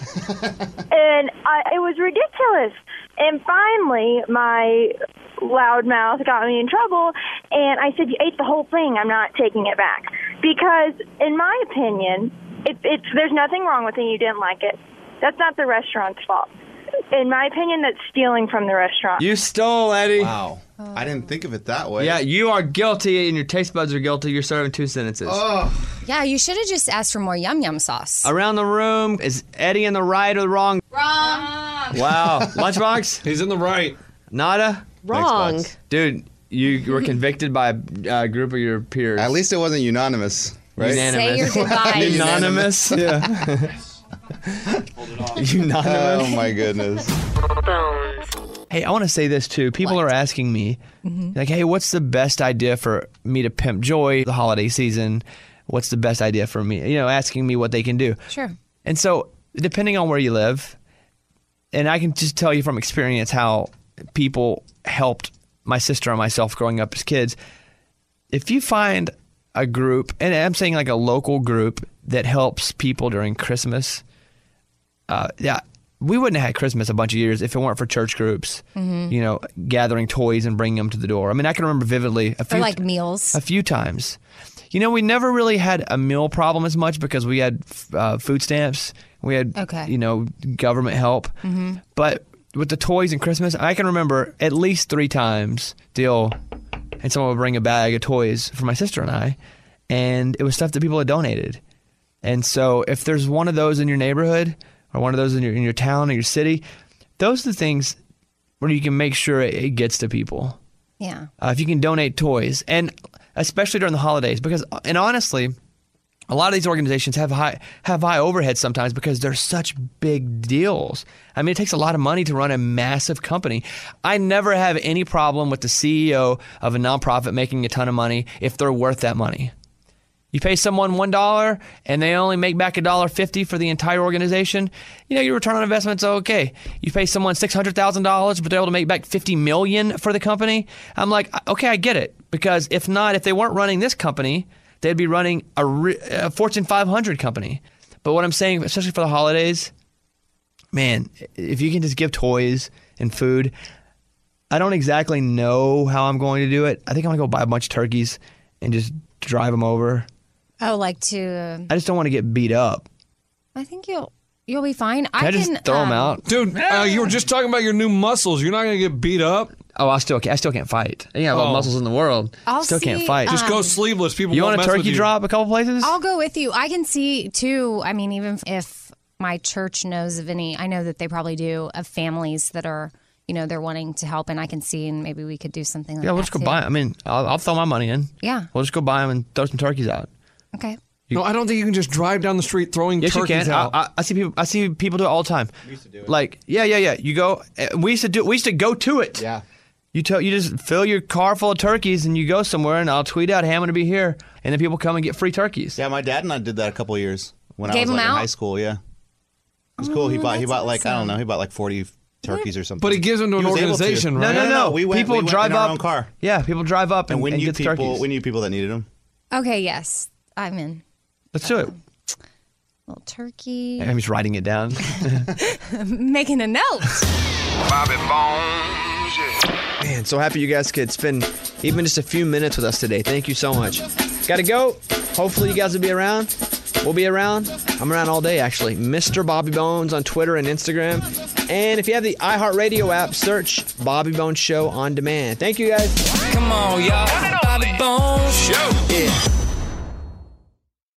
And I, it was ridiculous. And finally, my loud mouth got me in trouble, and I said, you ate the whole thing. I'm not taking it back. Because, in my opinion, it, it's, there's nothing wrong with it. You didn't like it. That's not the restaurant's fault. In my opinion, that's stealing from the restaurant. You stole, Eddie. Wow. I didn't think of it that way. Yeah, you are guilty, and your taste buds are guilty. You're serving two sentences. Oh. Yeah, you should have just asked for more yum yum sauce. Around the room, is Eddie in the right or the wrong? Wrong. Wow. Lunchbox? He's in the right. Nada? Wrong. Dude, you were convicted by a uh, group of your peers. At least it wasn't unanimous, right? Unanimous. Say your goodbyes. Unanimous? Yeah. Unanimous. Oh, my goodness. Hey, I want to say this, too. People What? are asking me, Mm-hmm. like, hey, what's the best idea for me to pimp joy the holiday season? What's the best idea for me? You know, asking me what they can do. Sure. And so, depending on where you live, and I can just tell you from experience how people helped my sister and myself growing up as kids. If you find a group, and I'm saying like a local group that helps people during Christmas, uh, yeah, we wouldn't have had Christmas a bunch of years if it weren't for church groups, Mhm. you know, gathering toys and bringing them to the door. I mean, I can remember vividly a few Or like meals. a few times. You know, we never really had a meal problem as much because we had uh, food stamps. We had, Okay. you know, government help. Mhm. But with the toys and Christmas, I can remember at least three times deal, and someone would bring a bag of toys for my sister and I, and it was stuff that people had donated. And so if there's one of those in your neighborhood or one of those in your in your town or your city, those are the things where you can make sure it, it gets to people. Yeah. Uh, if you can donate toys, and especially during the holidays, because, and honestly, a lot of these organizations have high have high overhead sometimes because they're such big deals. I mean, it takes a lot of money to run a massive company. I never have any problem with the C E O of a nonprofit making a ton of money if they're worth that money. You pay someone one dollar and they only make back a dollar fifty for the entire organization. You know, your return on investment's okay. You pay someone six hundred thousand dollars, but they're able to make back fifty million dollars for the company. I'm like, okay, I get it, because if not, if they weren't running this company, they'd be running a, re- a Fortune five hundred company. But what I'm saying, especially for the holidays, man, if you can just give toys and food, I don't exactly know how I'm going to do it. I think I'm going to go buy a bunch of turkeys and just drive them over. Oh, like to. I just don't want to get beat up. I think you'll you'll be fine. Can I, I just can throw them um, out? Dude, uh, you were just talking about your new muscles. You're not going to get beat up. Oh, I still can't. I still can't fight. I have all Oh. the muscles in the world. I'll still can't see, fight. Just go Um, sleeveless. People You won't want a mess with turkey you. drop a couple places? I'll go with you. I can see too. I mean, even if my church knows of any, I know that they probably do, of families that are, you know, they're wanting to help, and I can see, and maybe we could do something like Yeah, that. we'll just go too. buy 'em. I mean, I'll, I'll throw my money in. Yeah. We'll just go buy them and throw some turkeys out. Okay. No, I don't think you can just drive down the street throwing Yes, you turkeys can. out. I, I, I see people. I see people do it all the time. We used to do it. Like, yeah, yeah, yeah. You go. uh, We used to do. We used to go to it. Yeah. You tell. You just fill your car full of turkeys and you go somewhere, and I'll tweet out, "Hey, I'm going to be here," and then people come and get free turkeys. Yeah, my dad and I did that a couple of years when Gave I was them like out? in high school. Yeah, it was cool. He Oh, bought he that's bought like I don't awesome. know. He bought like forty turkeys or something. But he gives them to an He was able organization, to. right? No, no, no. We went, people we went drive in our up. own car. Yeah, people drive up and, And we and knew get the people. turkeys. We knew people that needed them. Okay. Yes, I'm in. Let's do it. Little turkey. I'm just writing it down. Making a note. Bobby Bones, yeah. Man, so happy you guys could spend even just a few minutes with us today. Thank you so much. Gotta go. Hopefully you guys will be around. We'll be around. I'm around all day, actually. Mister Bobby Bones on Twitter and Instagram. And if you have the iHeartRadio app, search Bobby Bones Show on demand. Thank you, guys. Come on, y'all. Bobby Bones Show. Yeah.